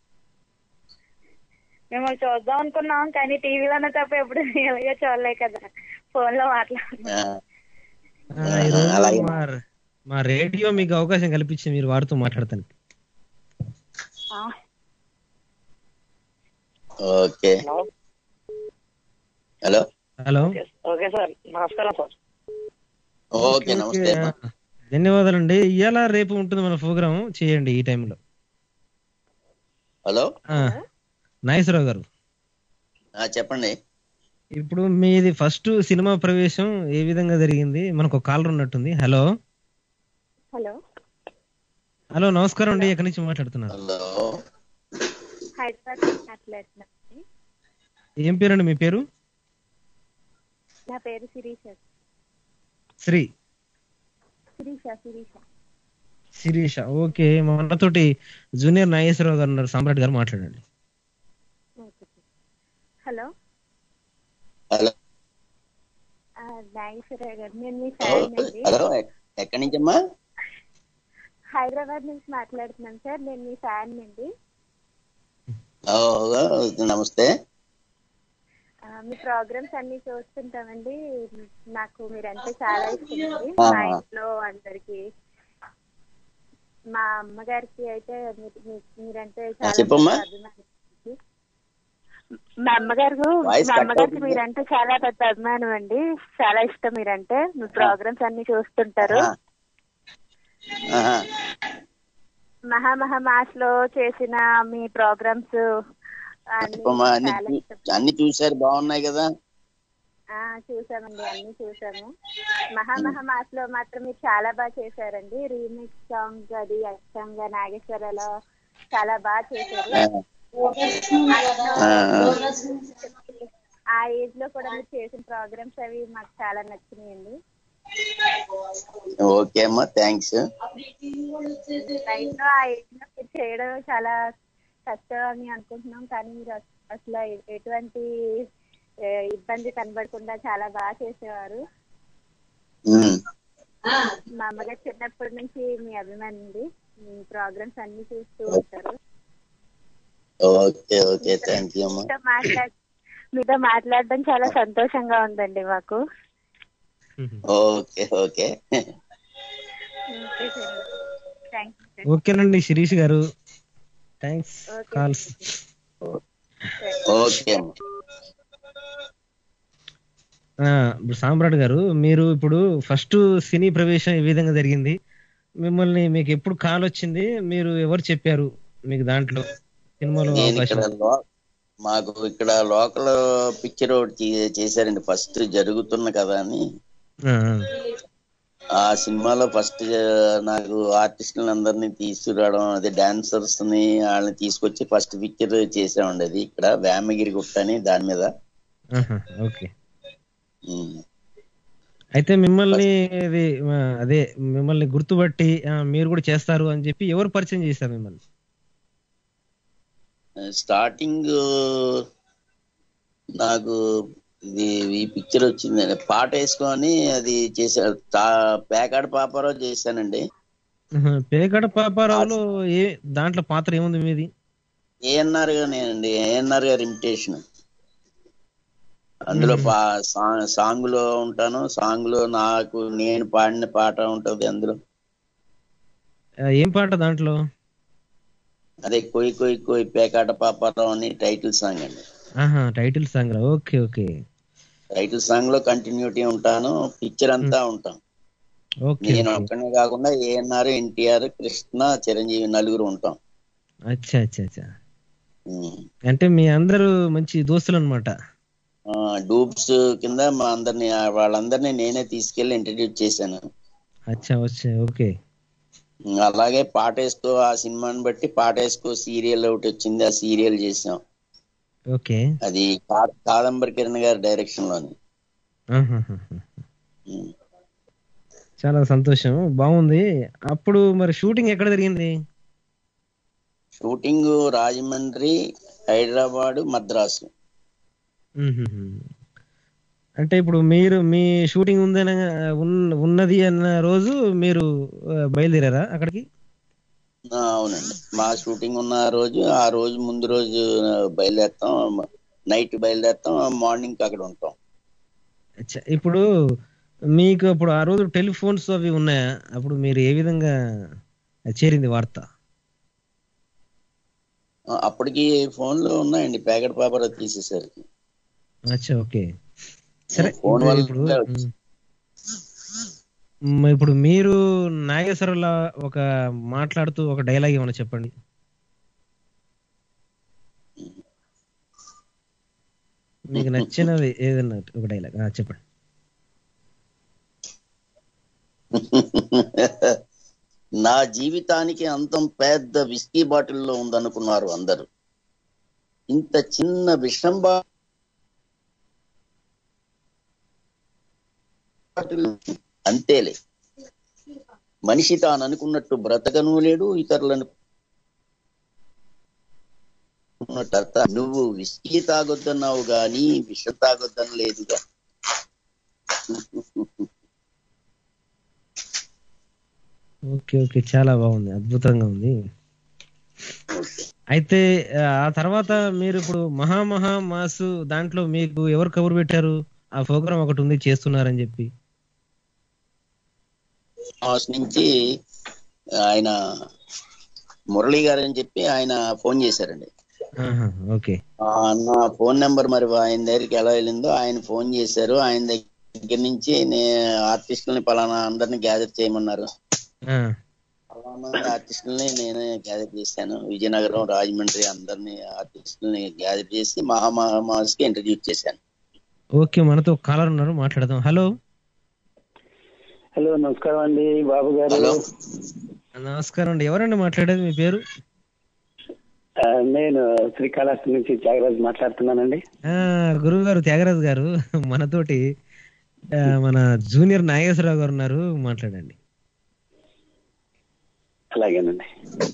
మిమ్మల్ని చూద్దాం అనుకున్నాం, కానీ టీవీలోనే తప్ప ఎప్పుడు రియల్గా చూడలే కదా, ఫోన్ లో మాట్లాడుతున్నాం.
ఆ, ఈరోజు మా మా రేడియో మీకు అవకాశం కల్పించి మీరు వారితో మాట్లాడతాను.
Okay. Hello,
hello.
Okay sir, నమస్కారం సార్.
ఓకే, నమస్తే అమ్మా.
ధన్యవాదాలండి. ఇవాళ రేపు ఉంటుంది మన ప్రోగ్రామ్, చేయండి ఈ టైంలో.
హలో,
నాగేశ్వరరావు గారు,
చెప్పండి.
ఇప్పుడు మీది ఫస్ట్ సినిమా ప్రవేశం ఏ విధంగా జరిగింది? మనకు ఒక కాలర్ ఉన్నట్టుంది. హలో
హలో
హలో నమస్కారం అండి, ఎక్కడి నుంచి మాట్లాడుతున్నారు?
హలో,
హైదరాబాద్ నుంచి మాట్లాడుతున్నాను.
ఏం పేరండి మీ పేరు?
నా పేరు శిరీష.
శ్రీ
శిరీష శిరీష
శిరీష. ఓకే, మా అన్నతోటి జూనియర్ నాగేశ్వరరావు గారు ఉన్నారు, సామ్రాట్ గారు, మాట్లాడండి.
హలో
హలో,
నాగేశ్వరరావు గారు, నేను మీ ఫ్యాన్ అండి.
హలో, ఎక్కడి నుంచి అమ్మా?
హైదరాబాద్ నుంచి మాట్లాడుతున్నాను సార్, నేను మీ ఫ్యాన్ అండి.
నమస్తే.
మీ ప్రోగ్రామ్స్ అన్ని చూస్తుంటామండి. నాకు మీరంటే చాలా ఇష్టం అండి.
ఆ.
మా ఇంట్లో అందరికి, మా అమ్మగారికి అయితే మీ- మీ- మీరంటే చాలా
చెప్పమ్మా.
పెద్ద అభిమానం. మా అమ్మగారు
వాయిస్
మా
కట్
అమ్మగారికి
అవుతుంది.
మీరంటే చాలా పెద్ద అభిమానం అండి. చాలా ఇష్టం మీరంటే. మీ ప్రోగ్రామ్స్ అన్ని చూస్తుంటారు.
ఆహా.
మహామహమాస్ లో చేసిన మీ ప్రోగ్రామ్స్ అన్ని
చెప్పమ్మా, అన్ని
చాలా
చూ-
ఇష్టం.
అన్ని చూసారు, బాగున్నాయి కదా?
ఆ చూసామండి, అన్ని చూసాము. మహామహమాస్ లో మాత్రం మీరు చాలా బాగా చేశారండి. రీమిక్స్ సాంగ్ అది అచ్చంగా నాగేశ్వరలో చాలా బాగా చేశారు.
ఆ,
ఆ ఏజ్ లో కూడా మీరు చేసిన ప్రోగ్రామ్స్ అవి మాకు చాలా నచ్చినాయండి.
ఓకే అమ్మా, థ్యాంక్స్.
లైఫ్ లో ఆ ఏజ్ లో మీరు చేయడం చాలా కష్టం అని అనుకుంటున్నాం, కానీ మీరు అస- అసలు ఎటువంటి ఏ, ఇబ్బంది కనబడకుండా చాలా బాగా చేసేవారు. మా అమ్మగారు చిన్నప్పటి నుంచి మీ అభిమాని అండి. మీ ప్రోగ్రామ్స్ అన్ని చూస్తూ ఉంటారు.
ఓకే, ఓకే, థ్యాంక్ యూ అమ్మా.
మీతో మాట్లాడ మీతో మాట్లాడడం చాలా సంతోషంగా ఉందండి మాకు.
Okay, okay.
Thank you.
ఓకేనండి శిరీష్ గారు, థ్యాంక్స్ కాల్స్.
ఓకే అమ్మా.
ఆ, ఇప్పుడు సామ్రాట్ గారు, మీరు ఇప్పుడు ఫస్ట్ సినీ ప్రవేశం ఏ విధంగా జరిగింది? మిమ్మల్ని మీకు ఎప్పుడు కాల్ వచ్చింది? మీరు ఎవరు చెప్పారు మీకు దాంట్లో సినిమాలో
నేను ఇక్కడ
అవకాశం?
లో- మాకు ఇక్కడ లోకల్ పిక్చర్ ఒకటి చే- చేశారండి, ఫస్ట్ జరుగుతున్న కదా అని.
ఆ,
ఆ సినిమాలో ఫస్ట్ నాకు ఆర్టిస్టులను అందరినీ తీసుకురావడం, అదే డాన్సర్స్ ని వాళ్ళని తీసుకొచ్చి ఫస్ట్ పిక్చర్ చేసామండి. అది ఇక్కడ వేమగిరి గుట్ట అని, దాని మీద.
ఆహా, ఓకే.
ఉమ్.
అయితే మిమ్మల్ని ఇది ఆ, అదే మిమ్మల్ని గుర్తుపట్టి ఆ, మీరు కూడా చేస్తారు అని చెప్పి ఎవరు పరిచయం చేశారు మిమ్మల్ని?
స్టార్టింగ్ నాకు ఇది ఈ పిక్చర్ వచ్చిందండి, పాట వేసుకొని అది చేశారు. తా- పేకాడ పాపారావు చేశానండి.
ఆహా, పేకడ పాపారావులో ఏ దాంట్లో పాత్ర ఏముంది మీది?
ఏఎన్ఆర్ గా నేనండి, ఏఎన్ఆర్ గారి ఇమిటేషన్. అందులో పా సా- సాంగ్ లో ఉంటాను. సాంగ్ లో నాకు నేను పాడిన పాట ఉంటది అందులో.
ఆ, ఏం పాట దాంట్లో?
అదే కొయ్ కొయ్ కొయ్ పేకాట పాపారావు అని టైటిల్ సాంగ్ అండి.
ఆహా, title song. Okay okay
title song లో కంటిన్యూటీ ఉంటాను, పిక్చర్ అంతా ఉంటాను.
ఓకే
నేను
ఓకే.
ఒక్కనే కాకుండా ఏఎన్ఆర్, ఎన్టీఆర్, కృష్ణ, చిరంజీవి నలుగురు ఉంటాం.
అచ్చా అచ్చా అచ్చా.
ఉమ్.
అంటే మీ అందరూ మంచి దోస్తులు అనమాట.
ఆ, డూప్స్ కింద మా అందరిని వాళ్ళందరినీ నేనే తీసుకెళ్లి ఇంట్రడ్యూస్ చేశాను.
అచ్చా వచ్చా ఓకే.
ఉమ్, అలాగే పాటేసుకో ఆ సినిమాని బట్టి పాటేసుకో సీరియల్ ఒకటి వచ్చింది, ఆ సీరియల్ చేసాం.
ఓకే.
అది కా- కాదంబరి కిరణ్ గారి డైరెక్షన్ లోని.
ఆహాహాహా.
ఉమ్.
చాలా సంతోషం, బాగుంది. అప్పుడు మరి షూటింగ్ ఎక్కడ జరిగింది?
షూటింగ్ రాజమండ్రి, హైదరాబాద్, మద్రాసు.
మ్మ్హ్మ్. అంటే ఇప్పుడు మీరు మీ షూటింగ్ ఉందన ఉన్న- ఉన్నది అన్న రోజు మీరు ఆ, బయలుదేరారా అక్కడికి?
ఆ, అవునండి, మా షూటింగ్ ఉన్న రోజు, ఆ రోజు ముందు రోజు బయలుదేరుతాం, నైట్ బయలుదేరుతాం, మార్నింగ్ అక్కడ ఉంటాం.
అచ్చా, ఇప్పుడు మీకు అప్పుడు ఆ రోజు టెలిఫోన్స్ అవి ఉన్నాయా? అప్పుడు మీరు ఏ విధంగా చేరింది వార్త?
ఆ, అప్పటికి ఫోన్లు ఉన్నాయండి, ప్యాకెట్ పేపర్ తీసేసరికి.
అచ్చా ఓకే. సరే,
ఫోన్
ఇప్పుడు
వల్ల
ఇప్పుడు మ్, ఇప్పుడు మీరు నాగేశ్వరలా ఒక మాట్లాడుతూ ఒక డైలాగ్ ఏమైనా చెప్పండి. మీకు నచ్చినది ఏదన్నా ఒక డైలాగ్ చెప్పండి.
నా జీవితానికి అంతం పెద్ద విస్కీ బాటిల్లో ఉందనుకున్నారు అందరూ. ఇంత చిన్న విషం బాటిల్ అంతేలే. మనిషి తాను అనుకున్నట్టు బ్రతకను లేడు, ఇతరులను అర్థ. నువ్వు విస్కీ తాగొద్దన్నావు గాని విషం తాగొద్దని లేదుగా.
ఓకే ఓకే, చాలా బాగుంది, అద్భుతంగా ఉంది. అయితే ఆ తర్వాత మీరు ఇప్పుడు మహామహా మాసు దాంట్లో మీకు ఎవరు కబురు పెట్టారు ఆ ప్రోగ్రామ్ ఒకటి ఉంది చేస్తున్నారని చెప్పి?
మాస్ నుంచి ఆయన మురళి గారు అని చెప్పి ఆయన ఫోన్ చేశారండి.
ఆహా, ఓకే.
ఆ, నా ఫోన్ నెంబర్ మరి ఆయన దగ్గరికి ఎలా వెళ్ళిందో ఆయన ఫోన్ చేశారు. ఆయన దగ్గర నుంచి నే ఆర్టిస్టులని పలానా అందరిని గ్యాదర్ చేయమన్నారు.
ఆ,
పలానా ఆర్టిస్టులని నేనే గ్యాదర్ చేశాను. విజయనగరం, రాజమండ్రి అందరిని ఆర్టిస్టులని గ్యాదర్ చేసి మహామహామాస్ కి ఇంట్రడ్యూస్ చేశాను.
ఓకే, మనతో కాలర్ ఉన్నారు, మాట్లాడదాం. హలో
హలో, నమస్కారం అండి బాబు గారు.
నమస్కారం అండి, ఎవరండి మాట్లాడేది? మీ పేరు?
ఆ, నేను శ్రీకాళహస్తి నుంచి త్యాగరాజు మాట్లాడుతున్నానండి.
ఆ, గురువు గారు త్యాగరాజు గారు మనతోటి ఆ, మన జూనియర్ నాగేశ్వరరావు గారు ఉన్నారు, మాట్లాడండి.
అలాగేనండి.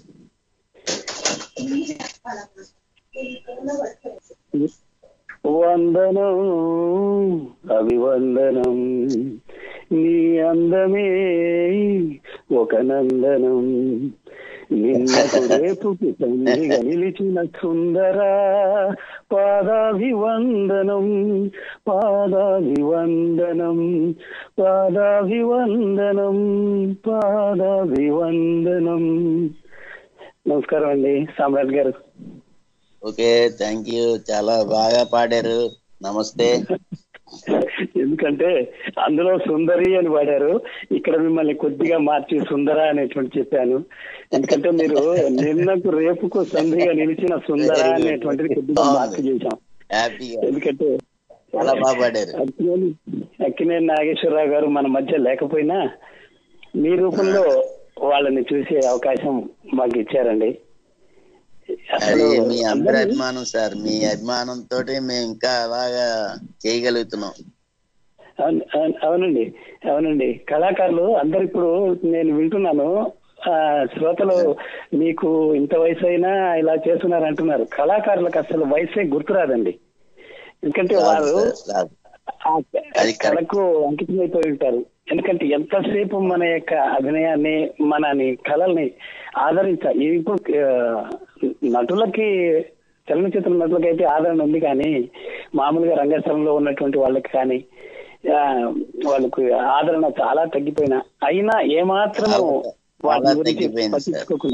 వందనం అభివందనం, నీ అందమే ఒక నందనం, నిన్నకు రేపుకి తండ్రిగా నిలిచిన సుందరా, పాదాభివందనం పాదాభివందనం పాదాభివందనం పాదాభివందనం. నమస్కారం అండి సామ్రాట్ గారు.
ఓకే, థ్యాంక్ యూ, చాలా బాగా పాడారు. నమస్తే.
ఎందుకంటే అందులో సుందరి అని పాడారు, ఇక్కడ మిమ్మల్ని కొద్దిగా మార్చి సుందర అనేటువంటి చెప్పాను. ఎందుకంటే మీరు నిన్నకు రేపుకు సంధిగా నిలిచిన సుందర అనేటువంటిది కొద్దిగా మార్పు చేశాం. ఎందుకంటే
చాలా బాగా పాడారు.
అక్కినేని నాగేశ్వరరావు గారు మన మధ్య లేకపోయినా మీ రూపంలో వాళ్ళని చూసే అవకాశం మాకు ఇచ్చారండి.
అది మీ అందరి అభిమానం సార్, మీ అభిమానంతో మేము ఇంకా అలాగా చేయగలుగుతున్నాం.
అవును- అవును- అవునండి అవునండి కళాకారులు అందరు ఇప్పుడు నేను వింటున్నాను. ఆ శ్రోతలు మీకు ఇంత వయసు అయినా ఇలా చేస్తున్నారు అంటున్నారు. కళాకారులకు అసలు వయసే గుర్తురాదండి. ఎందుకంటే వారు ఆ కళకు అంకితమైపోయి ఉంటారు. ఎందుకంటే ఎంతసేపు మన యొక్క అభినయాన్ని మనని కళల్ని ఆదరించాలి. ఇప్పుడు నటులకి చలనచిత్ర నటులకి అయితే ఆదరణ ఉంది, కానీ మామూలుగా రంగస్థలంలో ఉన్నటువంటి వాళ్ళకి కానీ వాళ్ళకు ఆదరణ చాలా తగ్గిపోయినా అయినా ఏమాత్రం వాటి గురించి పట్టించుకోకుండా.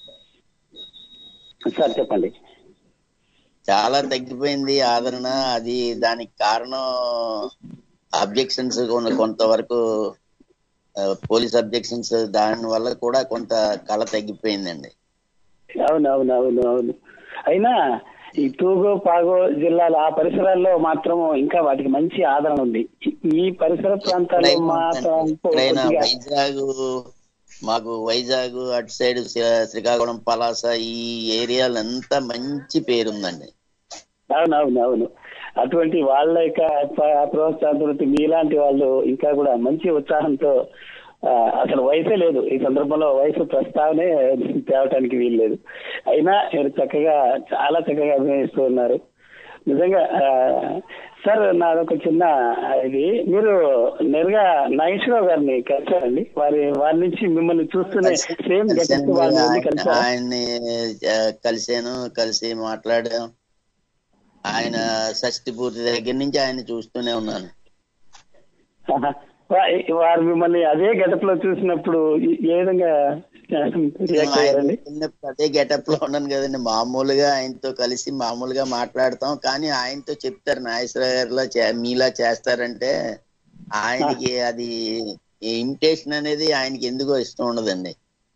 సార్ చెప్పండి.
చాలా తగ్గిపోయింది ఆదరణ. అది దానికి కారణం అబ్జెక్షన్స్, కొంతవరకు పోలీస్ అబ్జెక్షన్స్, దాని వల్ల కూడా కొంత కళ తగ్గిపోయిందండి.
అవును అవును అవును అవును అయినా ఈ తూగో పాగో జిల్లాల ఆ పరిసరాల్లో మాత్రం ఇంకా వాటికి మంచి ఆదరణ ఉంది. ఈ పరిసర ప్రాంతాల్లో మాత్రం
వైజాగ్, మాకు వైజాగ్ అటు సైడ్ శ్రీకాకుళం, పలాస ఈ ఏరియాలో అంతా మంచి పేరుందండి.
అవును అవును అవును అటువంటి వాళ్ళ యొక్క ప్రోత్సాహం మీలాంటి వాళ్ళు ఇంకా కూడా మంచి ఉత్సాహంతో, అసలు వయసే లేదు ఈ సందర్భంలో, వయసు ప్రస్తావనే తేవటానికి వీలు లేదు. అయినా మీరు చక్కగా చాలా చక్కగా అభినయిస్తూ ఉన్నారు నిజంగా. సార్ నాదొక చిన్న ఇది, మీరు నేరుగా నాగేశ్వరరావు గారిని కలిసారండి? వారి వారి నుంచి మిమ్మల్ని చూస్తూనే సేమ్
ఆయన్ని కలిసాను, కలిసి మాట్లాడాం. ఆయన షష్టి పూర్తి దగ్గర నుంచి ఆయన చూస్తూనే ఉన్నాను.
వారు మిమ్మల్ని అదే గెటప్ లో చూసినప్పుడు ఏ విధంగా
అదే గెటప్ లో ఉన్నాను కదండి. మామూలుగా ఆయనతో కలిసి మామూలుగా మాట్లాడతాం, కానీ ఆయనతో చెప్తారు నాగేశ్వరరావు గారిలో మీలా చేస్తారంటే ఆయనకి అది ఇమిటేషన్ అనేది ఆయనకి ఎందుకో ఇష్టం ఉండదండి.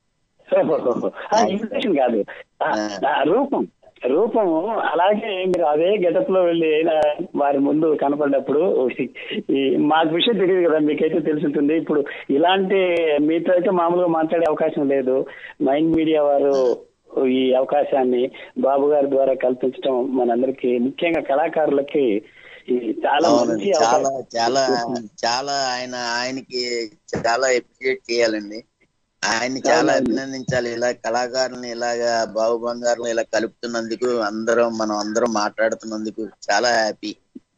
ఇమిటేషన్ కాదు, రూపం రూపము అలాగే మీరు అదే గెటప్ లో వెళ్ళి వారి ముందు కనపడినప్పుడు మాకు విషయం తెలియదు కదా, మీకైతే తెలుసుంటుంది. ఇప్పుడు ఇలాంటి మీతో అయితే మామూలుగా మాట్లాడే అవకాశం లేదు. మైండ్ మీడియా వారు ఈ అవకాశాన్ని బాబు గారి ద్వారా కల్పించడం మనందరికి, ముఖ్యంగా కళాకారులకి చాలా మంచి
చాలా చాలా చాలా ఆయన ఆయనకి చాలా అప్రిషియేట్ చేయాలండి. ఆయన్ని చాలా అభినందించాలి. ఇలా కళాకారులను ఇలాగా బాబు బంగారులు ఇలా కలుపుతున్నందుకు, అందరం మనం అందరం మాట్లాడుతున్నందుకు చాలా హ్యాపీ.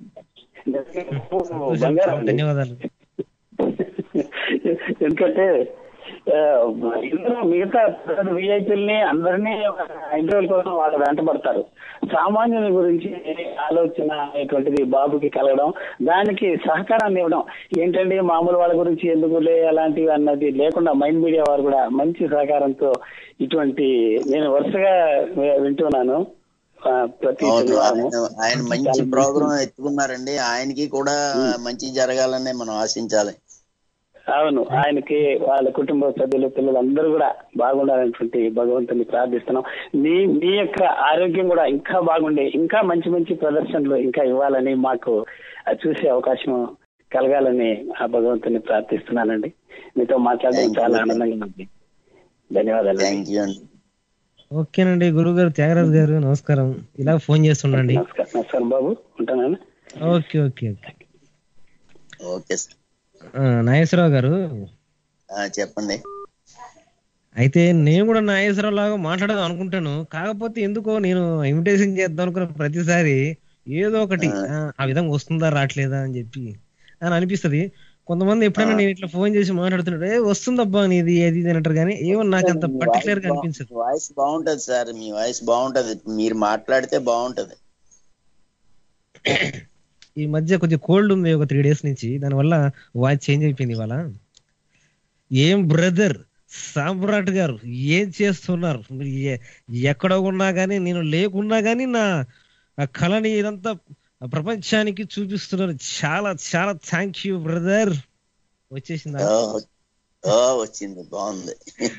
ధన్యవాదాలు.
ఎందుకంటే ఇందులో మిగతా విఐపీలని అందరినీ ఇంటర్వ్యూల కోసం వాళ్ళు వెంటబడతారు. సామాన్యుల గురించి ఆలోచన అనేటువంటిది బాబుకి కలగడం, దానికి సహకారాన్ని ఇవ్వడం. ఏంటంటే మామూలు వాళ్ళ గురించి ఎందుకులే అలాంటివి అన్నది లేకుండా మైండ్ మీడియా వారు కూడా మంచి సహకారంతో ఇటువంటి నేను వరుసగా వింటున్నాను. ప్రతి
ఆయన మంచి ప్రోగ్రాం ఎత్తుకున్నారండి. ఆయనకి కూడా మంచి జరగాలని మనం ఆశించాలి.
అవును, ఆయనకి వాళ్ళ కుటుంబ సభ్యులు పిల్లలు అందరూ కూడా బాగుండాలనేటువంటి భగవంతుని ప్రార్థిస్తున్నాం. మీ మీ యొక్క ఆరోగ్యం కూడా ఇంకా బాగుండే, ఇంకా మంచి మంచి ప్రదర్శనలు ఇంకా ఇవ్వాలని, మాకు చూసే అవకాశం కలగాలని ఆ భగవంతుని ప్రార్థిస్తున్నానండి. మీతో మాట్లాడడం చాలా ఆనందంగా ఉంది. ధన్యవాదాలు.
ఓకేనండి. గురువు గారు, త్యాగరాజు గారు నమస్కారం. ఇలా ఫోన్ చేస్తుండండి.
నమస్కారం బాబు, ఉంటాను.
Okay okay okay
okay sir.
Nageswara Rao గారు
చెప్పండి.
అయితే నేను కూడా నాగేశ్వరరావు లాగా మాట్లాడదాం అనుకుంటాను. కాకపోతే ఎందుకో నేను ఇమిటేషన్ చేద్దాం అనుకున్న ప్రతిసారి ఏదో ఒకటి ఆ విధంగా వస్తుందా రావట్లేదా అని చెప్పి అని అనిపిస్తుంది. కొంతమంది ఎప్పుడైనా నేను ఇట్లా ఫోన్ చేసి మాట్లాడుతున్నాడు, ఏ వస్తుందబ్బా నీది అది ఇది అంటారు, కానీ ఏమో నాకు అంత పర్టికులర్ గా అనిపించదు.
వాయిస్ బాగుంటది సార్, మీ వాయిస్ బాగుంటది, మీరు మాట్లాడితే బాగుంటది.
ఈ మధ్య కొంచెం కోల్డ్ ఉంది ఒక త్రీ డేస్ నుంచి, దానివల్ల వాయిస్ చేంజ్ అయిపోయింది. ఇవాళ ఏం బ్రదర్ సామ్రాట్ గారు ఏం చేస్తున్నారు? మీరు ఎక్కడ ఉన్నా కానీ, నేను లేకున్నా కానీ నా కళని ఇదంతా ప్రపంచానికి చూపిస్తున్నారు. చాలా చాలా థ్యాంక్ యూ బ్రదర్. వచ్చేసిందా?
వచ్చింది, బాగుంది.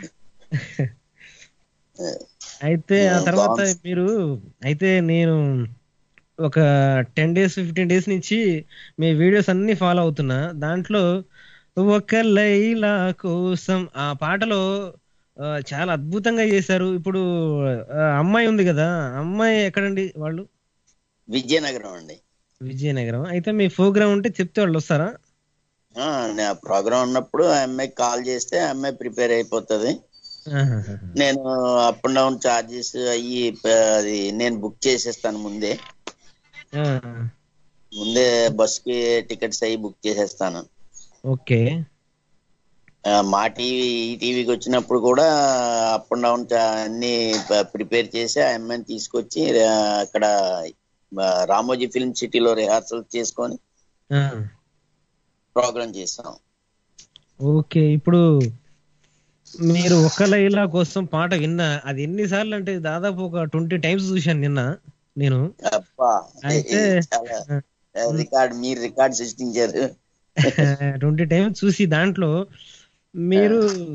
అయితే ఆ తర్వాత మీరు అయితే నేను ఒక టెన్ డేస్ ఫిఫ్టీన్ డేస్ నుంచి మీ వీడియోస్ అన్ని ఫాలో అవుతున్నా. దాంట్లో ఒక లైలా కోసం ఆ పాటలో చాలా అద్భుతంగా చేశారు. ఇప్పుడు అమ్మాయి ఉంది కదా, అమ్మాయి ఎక్కడండి వాళ్ళు?
విజయనగరం అండి.
విజయనగరం. అయితే మీ ప్రోగ్రామ్ ఉంటే చెప్తే వాళ్ళు వస్తారా?
ప్రోగ్రామ్ ఉన్నప్పుడు ఆ అమ్మాయికి కాల్ చేస్తే ఆ అమ్మాయి ప్రిపేర్ అయిపోతుంది. నేను అప్ అండ్ డౌన్ చార్జెస్ అయ్యి అది నేను బుక్ చేసేస్తాను ముందే ముందే బస్ కి టికెట్స్ అయ్యి బుక్ చేసేస్తాను.
ఓకే.
మా టీవీ ఈ టీవీకి వచ్చినప్పుడు కూడా అప్ అండ్ డౌన్ అన్ని ప్రిపేర్ చేసి ఆ అమ్మాయిని తీసుకొచ్చి అక్కడ రామోజీ ఫిల్మ్ సిటీలో రిహార్సల్ చేసుకొని ప్రోగ్రామ్ చేస్తాం.
ఓకే. ఇప్పుడు మీరు ఒక లైలా కోసం పాట విన్నా, అది ఎన్నిసార్లు అంటే దాదాపు ఒక ట్వంటీ టైమ్స్ చూశాను నిన్న నేను.
అయితే రికార్డ్ మీరు రికార్డ్ సృష్టించారు.
ట్వంటీ టైమ్స్ చూసి దాంట్లో మీరు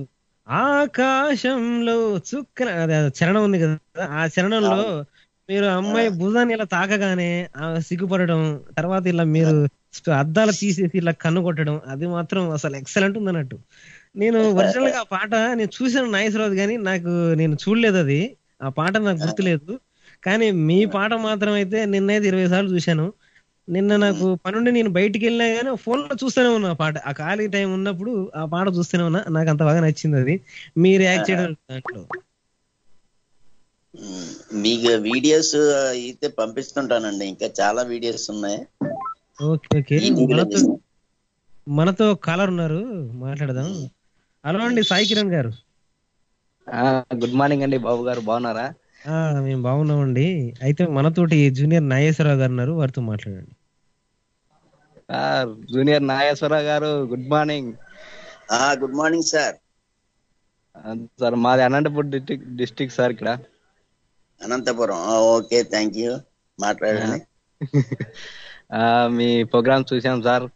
ఆకాశంలో చుక్క చరణం ఉంది కదా, ఆ చరణంలో మీరు అమ్మాయి భుజాన్ని ఇలా తాకగానే సిగ్గుపడడం, తర్వాత ఇలా మీరు అద్దాలు తీసేసి ఇలా కన్ను కొట్టడం, అది మాత్రం అసలు ఎక్సలెంట్ ఉంది అన్నట్టు. నేను ఒరిజినల్ గా ఆ పాట నేను చూసాను నాగేశ్వరరావు, కానీ నాకు నేను చూడలేదు, అది ఆ పాట నాకు గుర్తులేదు. కానీ మీ పాట మాత్రం అయితే నిన్నైతే ఇరవై సార్లు చూశాను. నిన్న నాకు పనుండి నేను బయటికి వెళ్ళినా కానీ ఫోన్ లో చూస్తూనే ఉన్నా ఆ పాట. ఆ ఖాళీ టైం ఉన్నప్పుడు ఆ పాట చూస్తూనే ఉన్నా, నాకు అంత బాగా నచ్చింది అది మీరు యాక్ట్ చేయడం దాంట్లో.
మీకు వీడియోస్ అయితే పంపిస్తుంటానండి, ఇంకా చాలా వీడియోస్ ఉన్నాయి.
Okay okay. మనతో మనతో కాలర్ ఉన్నారు, మాట్లాడదాం. హలో అండి, సాయి కిరణ్ గారు.
గుడ్ మార్నింగ్ అండి. బాబు గారు బాగున్నారా?
మేము బాగున్నామండి. అయితే మనతోటి జూనియర్ నాగేశ్వరరావు గారు ఉన్నారు, వారితో మాట్లాడండి.
జూనియర్ నాగేశ్వరరావు గారు good morning.
Good morning sir.
Sir మాది అనంతపురం డిస్ట్రిక్ట్ డిస్ట్రిక్ట్ సార్, ఇక్కడ
అనంతపురం. ఓకే, థ్యాంక్ యూ, మాట్లాడండి.
మీ ప్రోగ్రామ్ చూసాం సార్,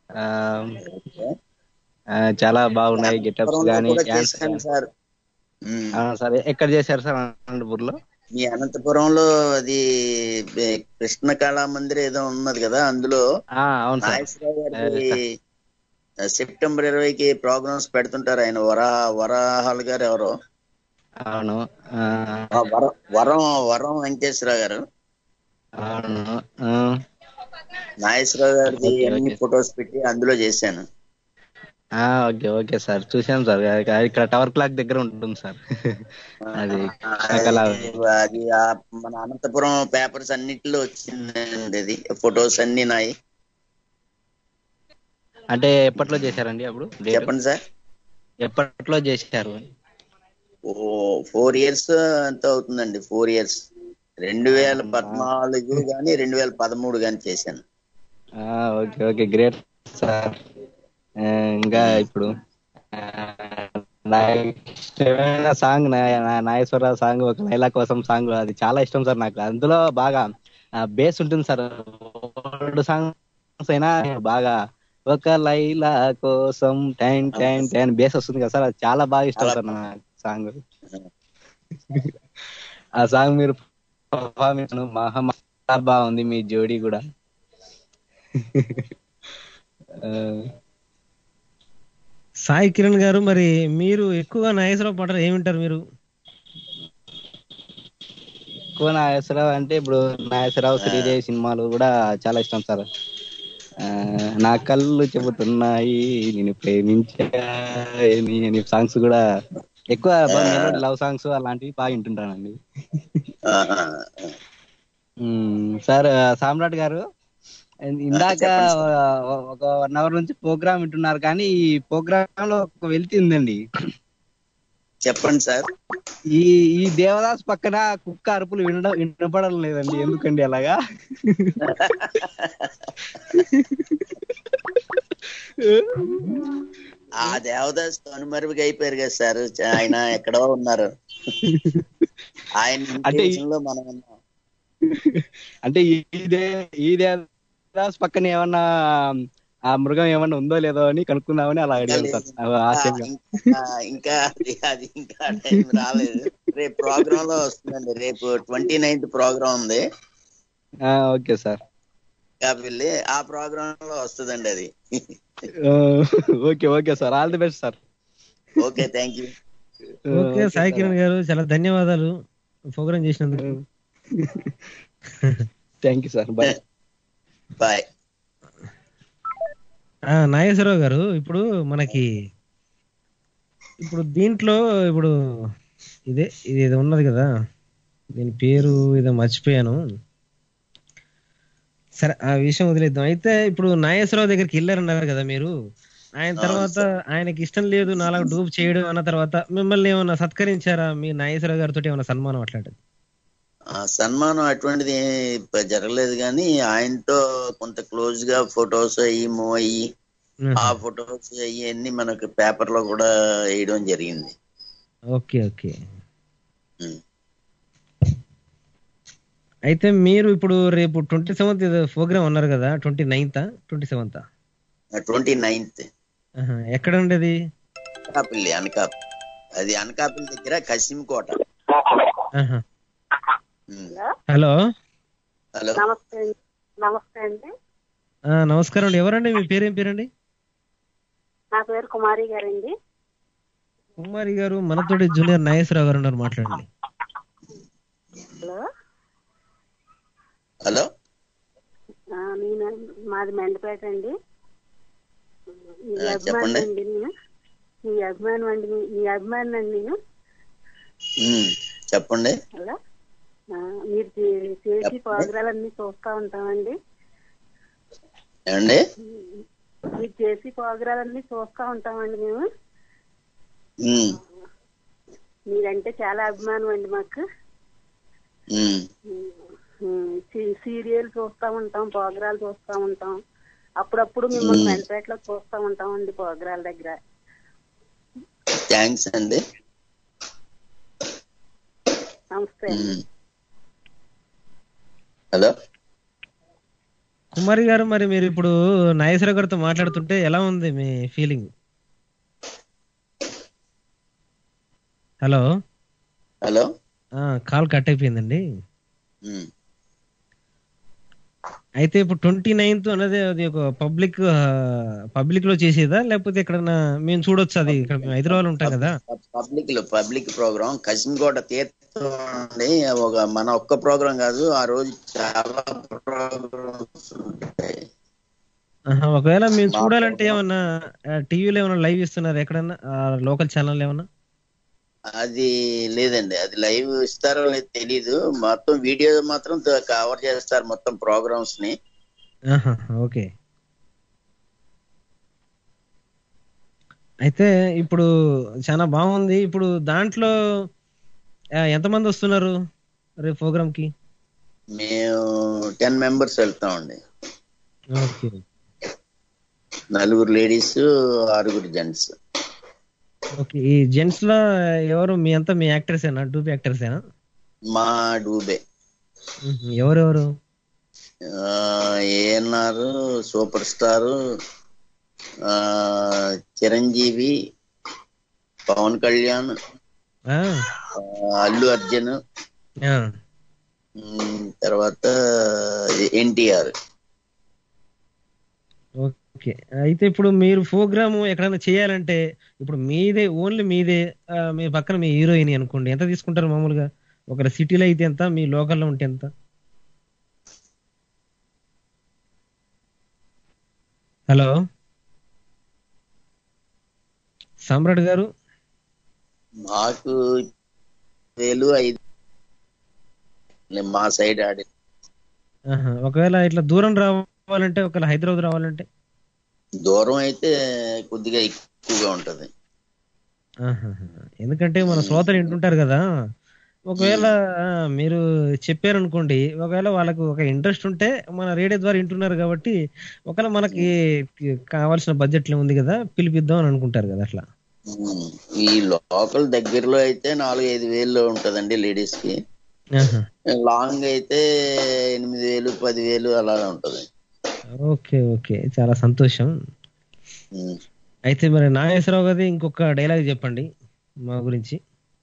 చాలా బాగున్నాయి. గెటప్స్ కానీ డాన్స్
సార్.
సార్ ఎక్కడ చేశారు సార్? అనంతపురంలో.
మీ అనంతపురంలో అది కృష్ణ కళా మందిర్ ఏదో ఉన్నది కదా, అందులో నాగేశ్వరరావు గారికి సెప్టెంబర్ ఇరవైకి ప్రోగ్రామ్స్ పెడుతుంటారు. ఆయన వరా వరాహాల్ గారు ఎవరో.
అవును,
వరం వరం వెంకటేశ్వరరావు గారు.
అవును,
నాగేశ్వరరావు గారిది అన్ని ఫొటోస్ పెట్టి అందులో చేశాను.
ఓకే ఓకే సార్, చూసాను సార్. ఇక్కడ టవర్ క్లాక్ దగ్గర ఉంటుంది సార్. అది
అది మన అనంతపురం పేపర్స్ అన్నిటిలో వచ్చిందండి, అది ఫొటోస్ అన్ని నాయి.
అంటే ఎప్పట్లో చేశారండి అప్పుడు?
చెప్పండి సార్.
ఎప్పట్లో చేశారు?
ఓ ఫోర్ ఇయర్స్ అంత అవుతుందండి. ఫోర్ ఇయర్స్ రెండు వేల పద్నాలుగు గాని రెండు వేల పదమూడు గాని చేశాను.
Okay okay, great sir. ఇంకా ఇప్పుడు ఇష్టమైన సాంగ్ నాగేశ్వరరావు సాంగ్ ఒక లైలా కోసం సాంగ్, అది చాలా ఇష్టం సార్ నాకు. అందులో బాగా బేస్ ఉంటుంది సార్. ఓల్డ్ సాంగ్స్ అయినా బాగా ఒక లైలా కోసం టైన్ టైన్ టైన్ బేస్ వస్తుంది కదా సార్, అది చాలా బాగా ఇష్టం సార్ నా సాంగ్. ఆ సాంగ్ మీరు పర్ఫార్మెన్స్ మహా బాగుంది, మీ జోడీ కూడా.
సాయి కిరణ్ గారు, మరి మీరు ఎక్కువగా నాగేశ్వరరావు పాటలు ఏమి వింటారు మీరు?
ఎక్కువ నాగేశ్వరరావు అంటే ఇప్పుడు నాగేశ్వరరావు శ్రీదేవి సినిమాలు కూడా చాలా ఇష్టం సార్. నా కళ్ళు చెబుతున్నాయి నేను ప్రేమించని సాంగ్స్ కూడా ఎక్కువ, లవ్ సాంగ్స్ అలాంటివి బాగా వింటుంటానండి. సార్ సామ్రాట్ గారు, ఇందాక ఒక వన్ అవర్ నుంచి ప్రోగ్రామ్ వింటున్నారు, కానీ ఈ ప్రోగ్రామ్ లో ఒక వెలితి ఉందండి.
చెప్పండి సార్.
ఈ ఈ దేవదాస్ పక్కన కుక్క అరుపులు వినడం వినపడడం లేదండి, ఎందుకండి అలాగా?
ఆ దేవదాస్ కనుమరుగు అయిపోయారు కదా సార్, ఆయన ఎక్కడో ఉన్నారు. ఆయన
అంటే
మనం
అంటే ఇదే ఈ దేవదాస్ పక్కన ఏమన్నా ఆ మృగం ఏమన్నా ఉందో లేదో అని కనుక్కుందామని అలా అడిగాను సార్.
ఇంకా అది ఇంకా టైం రాలేదు. రేపు ప్రోగ్రామ్ లో వస్తుందండి, రేపు ట్వంటీ నైన్త్ ప్రోగ్రామ్ ఉంది.
ఓకే సార్,
వెళ్ళి ఆ ప్రోగ్రామ్ లో వస్తుందండి అది.
Okay okay sir, all the best sir.
Okay, thank you.
Okay Sai Kiran గారు, చాలా ధన్యవాదాలు ప్రోగ్రామ్ చేసినందుకు.
Thank you sir, bye
bye.
ఆ, నాగేశ్వరరావు గారు, ఇప్పుడు మనకి ఇప్పుడు దీంట్లో ఇప్పుడు ఇదే ఇది ఏదో ఉన్నది కదా, దీని పేరు ఏదో మర్చిపోయాను. సరే ఆ విషయం వదిలేద్దాం. అయితే ఇప్పుడు నాగేశ్వరరావు దగ్గరికి వెళ్ళారన్నారు కదా మీరు, ఆయన తర్వాత ఆయనకి ఇష్టం లేదు నాలుగు డూప్ చేయడం అన్న తర్వాత మిమ్మల్ని ఏమైనా సత్కరించారా? మీ నాగేశ్వరరావు గారితో ఏమైనా సన్మానం అట్లాంటిది?
ఆ సన్మానం అటువంటిది ఏం జరగలేదు, కానీ ఆయనతో కొంత క్లోజ్ గా ఫొటోస్ అయ్యి మూవ్ అయ్యి ఆ ఫొటోస్ అన్ని మనకు పేపర్ లో కూడా వేయడం జరిగింది.
Okay okay. అయితే మీరు ఇప్పుడు రేపు ట్వంటీ సెవెంత్ ప్రోగ్రామ్ అన్నారు కదా, twenty ninth twenty seventh
twenty ninth
ఎక్కడ ఉండేది?
అనకాపల్లి. అనకాపల్లి అది అనకాపల్లి దగ్గర కసిమకోట.
హలో
హలో
నమస్తే నమస్తే అండి.
నమస్కారం అండి. ఎవరండి మీ పేరేం పేరండి?
నా పేరు కుమారి గారండి.
కుమారి గారు, మనతోటి జూనియర్ నాగేశ్వరరావు గారు ఉన్నారు, మాట్లాడండి.
హలో
హలో
నేను మాది మెండపేట అండి. మీ అభిమాని
చెప్పండి.
అండి నేను మీ అభిమానం అండి మీ అభిమాని అండి నేను.
చెప్పండి.
హలో మీరు చే- చేసి ప్రోగ్రాలన్నీ చూస్తా ఉంటామండి.
ఏమండి?
మీరు చేసి ప్రోగ్రాలన్నీ చూస్తా ఉంటామండి మేము.
ఉమ్,
మీరంటే చాలా అభిమానం అండి మాకు.
ఉమ్.
సీ- సీరియల్ చూస్తా ఉంటాం, ప్రోగ్రాలు చూస్తా ఉంటాం. అప్పుడప్పుడు మిమ్మల్ని మెండపేటలో చూస్తా ఉంటామండి ప్రోగ్రాల దగ్గర.
థ్యాంక్స్ అండి.
నమస్తే అండి.
ఉమ్. హలో
కుమారి గారు, మరి మీరు ఇప్పుడు నాగేశ్వరరావు గారితో మాట్లాడుతుంటే ఎలా ఉంది మీ feeling? Hello
hello
call cut అయిపోయిందండి.
ఉమ్.
అయితే ఇప్పుడు ట్వంటీ నైన్త్ అనేది అది ఒక పబ్లిక్ పబ్లిక్ లో చేసేదా, లేకపోతే ఎక్కడన్నా మేము చూడొచ్చు? అది ఇక్కడ మేము హైదరాబాద్ ఉంటాం కదా.
పబ్లిక్ లో పబ్లిక్ ప్రోగ్రామ్ కసిమకోట తీర్థం అండి. ఒక మన ఒక్క ప్రోగ్రాం కాదు, ఆ రోజు చాలా ప్రోగ్రామ్స్ ఉంటాయి.
ఆహా, ఒకవేళ మేము చూడాలంటే ఏమన్నా టీవీలో ఏమన్నా లైవ్ ఇస్తున్నారు ఎక్కడన్నా, లోకల్ ఛానల్ ఏమన్నా?
అది లేదండి, అది లైవ్ ఇస్తారో లేదు తెలీదు. మొత్తం వీడియో మాత్రం కవర్ చేస్తారు మొత్తం ప్రోగ్రామ్స్ ని.
ఆహా, ఓకే. అయితే ఇప్పుడు చాలా బాగుంది. ఇప్పుడు దాంట్లో ఆ, ఎంతమంది వస్తున్నారు రేపు ప్రోగ్రామ్ కి?
మేము టెన్ మెంబర్స్ వెళ్తామండి.
ఓకే.
నలుగురు లేడీస్, ఆరుగురు జెంట్స్.
ఓకే. ఈ జెంట్స్ లో ఎవరు? మీ అంతా మీ యాక్టర్స్ ఏనా? డూబ్ యాక్టర్స్ ఏనా?
మా డూబే.
మ్మ్. ఎవరెవరు?
ఏఎన్ఆర్, సూపర్ స్టార్, ఆ, చిరంజీవి, పవన్ కళ్యాణ్,
ఆ,
ఆ, అల్లు అర్జున్,
ఆ.
ఉమ్, తర్వాత ఎన్టీఆర్.
ఓకే. అయితే ఇప్పుడు మీరు ప్రోగ్రామ్ ఎక్కడైనా చేయాలంటే ఇప్పుడు మీదే, ఓన్లీ మీదే, ఆ, మీ పక్కన మీ హీరోయిన్ అనుకోండి, ఎంత తీసుకుంటారు మామూలుగా? ఒక సిటీలో అయితే ఎంత, మీ లోకల్లో ఉంటే ఎంత? హలో సామ్రాట్ గారు.
మాకు వేలు ఐదు మా సైడ్ ఆడి.
ఆహా, ఒకవేళ ఇట్లా దూరం రావాలంటే, ఒకవేళ హైదరాబాద్ రావాలంటే?
దూరం అయితే కొద్దిగా ఎక్కువగా ఉంటది.
ఆహాహా. ఎందుకంటే మన శ్రోతలు వింటుంటారు కదా, ఒకవేళ ఆ, మీరు చెప్పారనుకోండి, ఒకవేళ వాళ్ళకు ఒక ఇంట్రెస్ట్ ఉంటే మన రేడియో ద్వారా వింటున్నారు కాబట్టి ఒకవేళ మనకి కావాల్సిన బడ్జెట్ ఉంది కదా, పిలిపిద్దాం అని అనుకుంటారు కదా అట్లా.
ఉమ్, ఈ లోకల్ దగ్గరలో అయితే నాలుగు ఐదు వేలు ఉంటదండి లేడీస్ కి.
ఆహా.
లాంగ్ అయితే ఎనిమిది వేలు పది వేలు అలా ఉంటది.
ఓకే ఓకే, చాలా సంతోషం.
ఉమ్.
అయితే మరి నాగేశ్వరరావు గారి ఇంకొక డైలాగ్ చెప్పండి మా గురించి.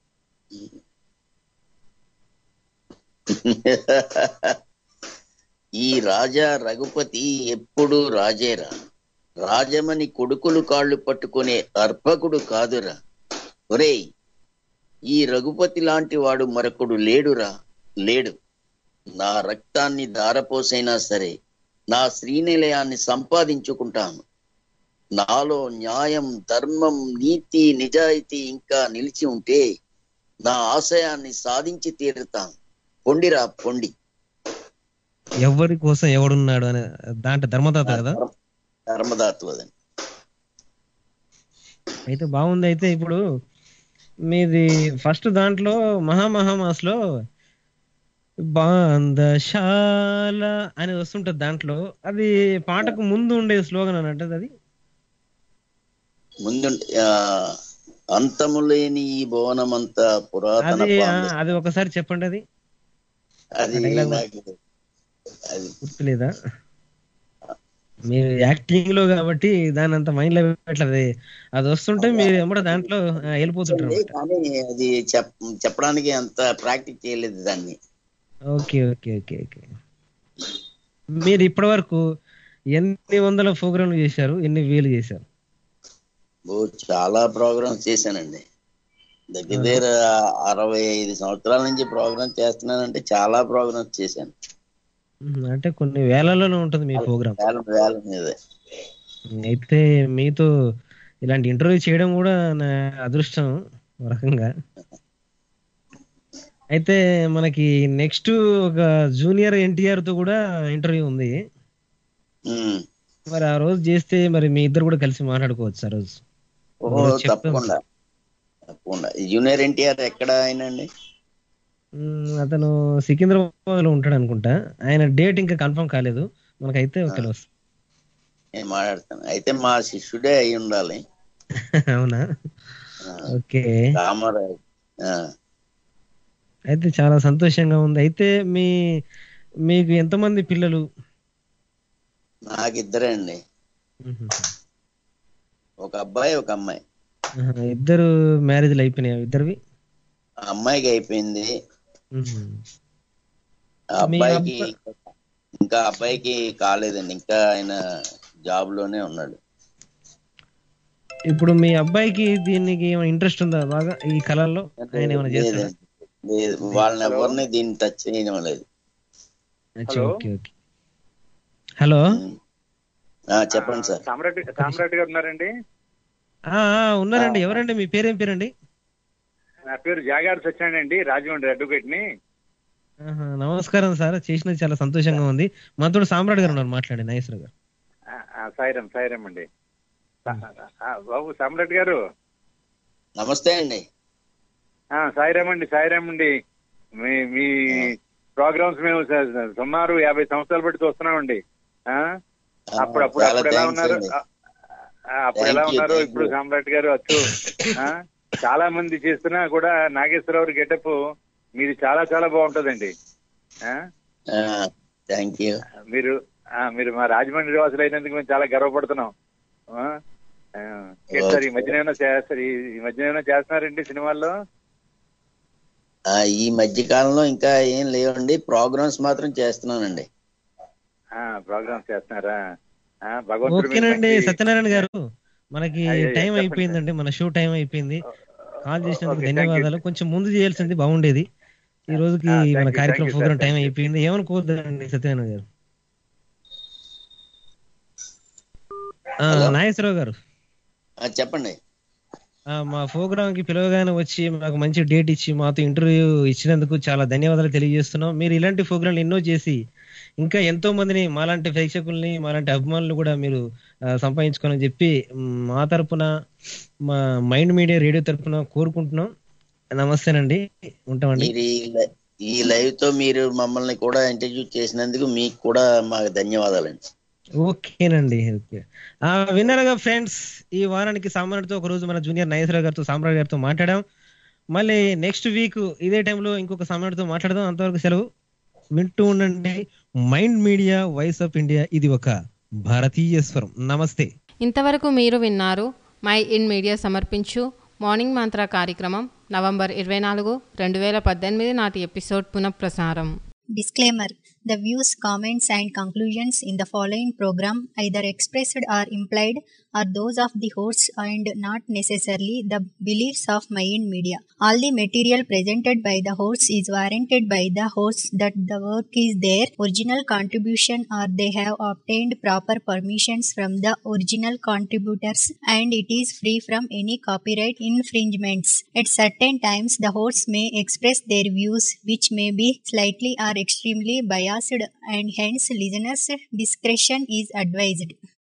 ఈ రాజా రఘుపతి ఎప్పుడు రాజేరా, రాజమని కొడుకులు కాళ్ళు పట్టుకునే అర్పకుడు కాదురా. ఒరేయ్, ఈ రఘుపతి లాంటి వాడు మరొకడు లేడురా, లేడు. నా రక్తాన్ని ధారపోసైనా సరే నా శ్రీనిలయాన్ని సంపాదించుకుంటాను. నాలో న్యాయం, ధర్మం, నీతి, నిజాయితీ ఇంకా నిలిచి ఉంటే నా ఆశయాన్ని సాధించి తీరుతాను. పొండిరా పొండి.
ఎవరి కోసం ఎవడున్నాడు అనే దాంట్లో ధర్మదాత కదా,
ధర్మదాత అదని.
అయితే బాగుంది. అయితే ఇప్పుడు మీది ఫస్ట్ దాంట్లో మహామహామాస్ లో బాందశాల అని వస్తుంటది, దాంట్లో అది పాటకు ముందు ఉండే స్లోగన్ అన్నట్టు. అది
ముందు అంతము లేని ఈ భువనమంతా పురాతన
అది
పాండ-
అది ఒకసారి చెప్పండి. అది
అది
డైలాగ్
నాకు అది
గుర్తులేదా? మీరు యాక్టింగ్ లో కాబట్టి దాని అంత మైండ్ లో పెట్టలేదు. అది వస్తుంటే మీరు ఎమ్మడ దాంట్లో ఆ, వెళ్ళిపోతుంటారు అన్నమాట.
కానీ అది చెప్ చెప్పడానికి అంత ప్రాక్టీస్ చేయలేదు దాన్ని.
ఓకే ఓకే ఓకే ఓకే మీరు ఇప్పటి వరకు ఎన్ని వందల ప్రోగ్రాంలు చేశారు, ఎన్ని వేలు చేశారు?
ఓ చాలా ప్రోగ్రామ్స్ చేశానండి. దగ్గర దగ్గర అరవై ఐదు సంవత్సరాల నుంచి ప్రోగ్రామ్ చేస్తున్నానంటే చాలా ప్రోగ్రామ్స్ చేశాను.
ఉమ్, అంటే కొన్ని వేలలోనే ఉంటుంది మీ ప్రోగ్రామ్.
వేల వేల మీదే.
అయితే మీతో ఇలాంటి ఇంటర్వ్యూ చేయడం కూడా నా అదృష్టం ఒక రకంగా. అయితే మనకి నెక్స్ట్ ఒక జూనియర్ ఎన్టీఆర్ తో కూడా ఇంటర్వ్యూ ఉంది.
ఉమ్.
మరి ఆ రోజు చేస్తే మరి మీ ఇద్దరు కూడా కలిసి మాట్లాడుకోవచ్చు ఆ రోజు.
ఓ
ఒక రోజు చెప్తాం.
తప్పకుండా తప్పకుండా. జూనియర్ ఎన్టీఆర్ ఎక్కడ అయినండి?
ఉమ్, అతను సికింద్రాబాద్ లో ఉంటాడు అనుకుంటా. ఆయన డేట్ ఇంకా కన్ఫర్మ్ కాలేదు. మనకైతే ఒకవేళ వస్తుంది.
నేను మాట్లాడతాను. అయితే మా శిష్యుడే అయి ఉండాలి.
అవునా? ఓకే.
రామారావు. ఆ.
అయితే చాలా సంతోషంగా ఉంది. అయితే మీ మీకు ఎంతమంది పిల్లలు?
నాకు ఇద్దరే అండి, ఒక అబ్బాయి ఒక అమ్మాయి.
ఆహా, ఇద్దరు మ్యారేజ్లు అయిపోయినాయి ఇద్దరివి?
ఆ అమ్మాయికి అయిపోయింది,
ఉహు.
ఆ
మీ
అబ్బాయికి
అబ్బా-
ఇంకా అబ్బాయికి కాలేదండి, ఇంకా ఆయన జాబ్ లోనే ఉన్నాడు.
ఇప్పుడు మీ అబ్బాయికి దీనికి ఏమైనా ఇంట్రెస్ట్ ఉందా బాగా ఈ కళల్లో? ఆయన ఏమైనా చేస్తాడా?
లేదండి, లేదు. వాళ్ళని ఎవరిని దీన్ని టచ్ చేయడం లేదు.
అచ్చా, ఓకే ఓకే. హలో,
ఆ, చెప్పండి సార్.
సామ్రాట్ సామ్రాట్ గారు ఉన్నారండి?
ఆ, ఆ, ఉన్నారండి. ఎవరండి? మీ పేరేం పేరండి?
నా పేరు జాగారు సత్యనారాయణ అండి, రాజమండ్రి అడ్వకేట్ ని.
ఆహా, నమస్కారం సార్, చేసినది చాలా సంతోషంగా ఉంది. మనతో సామ్రాట్ గారు ఉన్నారు, మాట్లాడండి. నాగేశ్వర గారు.
సాయిరం సాయిరం అండి. ఆ, బాబు సామ్రాట్ గారు
నమస్తే అండి.
ఆ, సాయిరామ్ అండి, సాయిరామ్ అండి. మీ మీ ప్రోగ్రామ్స్ మేము స- సుమారు యాభై సంవత్సరాలు బట్టి చూస్తున్నామండి. ఆ, అప్పుడు అప్పుడు
చాలా
అప్పుడు ఎలా
థాంక్స్
ఉన్నారు?
అండి.
ఆ, ఆ, అప్పుడు ఎలా
Thank you,
ఉన్నారు?
thank
ఇప్పుడు
you.
సామ్రాట్ గారు వచ్చు. ఆ, చాలా మంది చేస్తున్నా కూడా నాగేశ్వరరావు గెటప్ మీది చాలా చాలా బాగుంటదండి. ఆ,
థ్యాంక్ యూ.
మీరు ఆ, మీరు మా రాజమండ్రి వాసులు అయినందుకు మేము చాలా గర్వపడుతున్నాం. ఆ, ఆ, ఏంటి సార్ ఈ మధ్యన ఏమైనా చేస్తారు? ఈ మధ్యన ఏమైనా చేస్తున్నారండి సినిమాల్లో?
ఆ, ఈ మధ్య కాలంలో ఇంకా ఏం లేవండి, ప్రోగ్రామ్స్ మాత్రం చేస్తున్నానండి.
ప్రోగ్రామ్స్ చేస్తున్నారా? ఆ, భగవంతుడు మీకు
ఓకేనండి
మంచి-
సత్యనారాయణ గారు, మనకి
అయ్యో,
టైం
చెప్పండి
అయిపోయిందండి. మన షో టైం అయిపోయింది. కాల్ చేసినందుకు
ఓకే,
ధన్యవాదాలు. కొంచెం ముందు చేయాల్సింది బాగుండేది. ఈ రోజుకి
ఆ, thank
మన
you,
కార్యక్రమం
thank you,
programme
sir,
time
thank you.
అయిపోయింది. ఏమనుకోవద్దండి సత్యనారాయణ గారు. ఆ, నాగేశ్వరరావు గారు,
ఆ, చెప్పండి.
ఆ, మా ప్రోగ్రామ్ కి పిలవగానే వచ్చి మాకు మంచి డేట్ ఇచ్చి మాతో ఇంటర్వ్యూ ఇచ్చినందుకు చాలా ధన్యవాదాలు తెలియజేస్తున్నాం. మీరు ఇలాంటి ప్రోగ్రాంలు ఎన్నో చేసి ఇంకా ఎంతో మందిని, మాలాంటి ప్రేక్షకుల్ని, మాలాంటి అభిమానులు కూడా మీరు ఆ, సంపాదించుకోవాలని చెప్పి మ్, మా తరపున, మా మైండ్ మీడియా రేడియో తరపున కోరుకుంటున్నాం. నమస్తేనండి, ఉంటామండి.
మీరు ఈ లై- ఈ లైవ్ తో మీరు మమ్మల్ని కూడా ఇంటర్వ్యూ చేసినందుకు మీకు కూడా మాకు ధన్యవాదాలండి.
ఓకేనండి, ఓకే. ఆ, విన్నారుగా ఫ్రెండ్స్, ఈ వారానికి సామ్రాట్తో ఒక రోజు మన జూనియర్ నాగేశ్వరరావు గారితో, సామ్రాట్ గారితో మాట్లాడాం. మళ్ళీ నెక్స్ట్ వీక్ ఇదే టైంలో ఇంకొక సామ్రాట్తో మాట్లాడదాం. అంతవరకు సెలవు. వింటూ ఉండండి mind media, voice of India. ఇది ఒక భారతీయ స్వరం. నమస్తే.
ఇంతవరకు మీరు విన్నారు మై ఇన్ మీడియా సమర్పించు మార్నింగ్ మంత్ర కార్యక్రమం నవంబర్ ఇరవై నాలుగు రెండు వేల పద్దెనిమిది నాటి ఎపిసోడ్ పునఃప్రసారం.
Disclaimer: The views, comments, and conclusions in the following program, either expressed or implied, are those of the hosts and not necessarily the beliefs of Mayan Media. All the material presented by the hosts is warranted by the hosts that the work is their original contribution or they have obtained proper permissions from the original contributors and it is free from any copyright infringements. At certain times, the hosts may express their views which may be slightly or extremely biased and hence listeners' discretion is advised.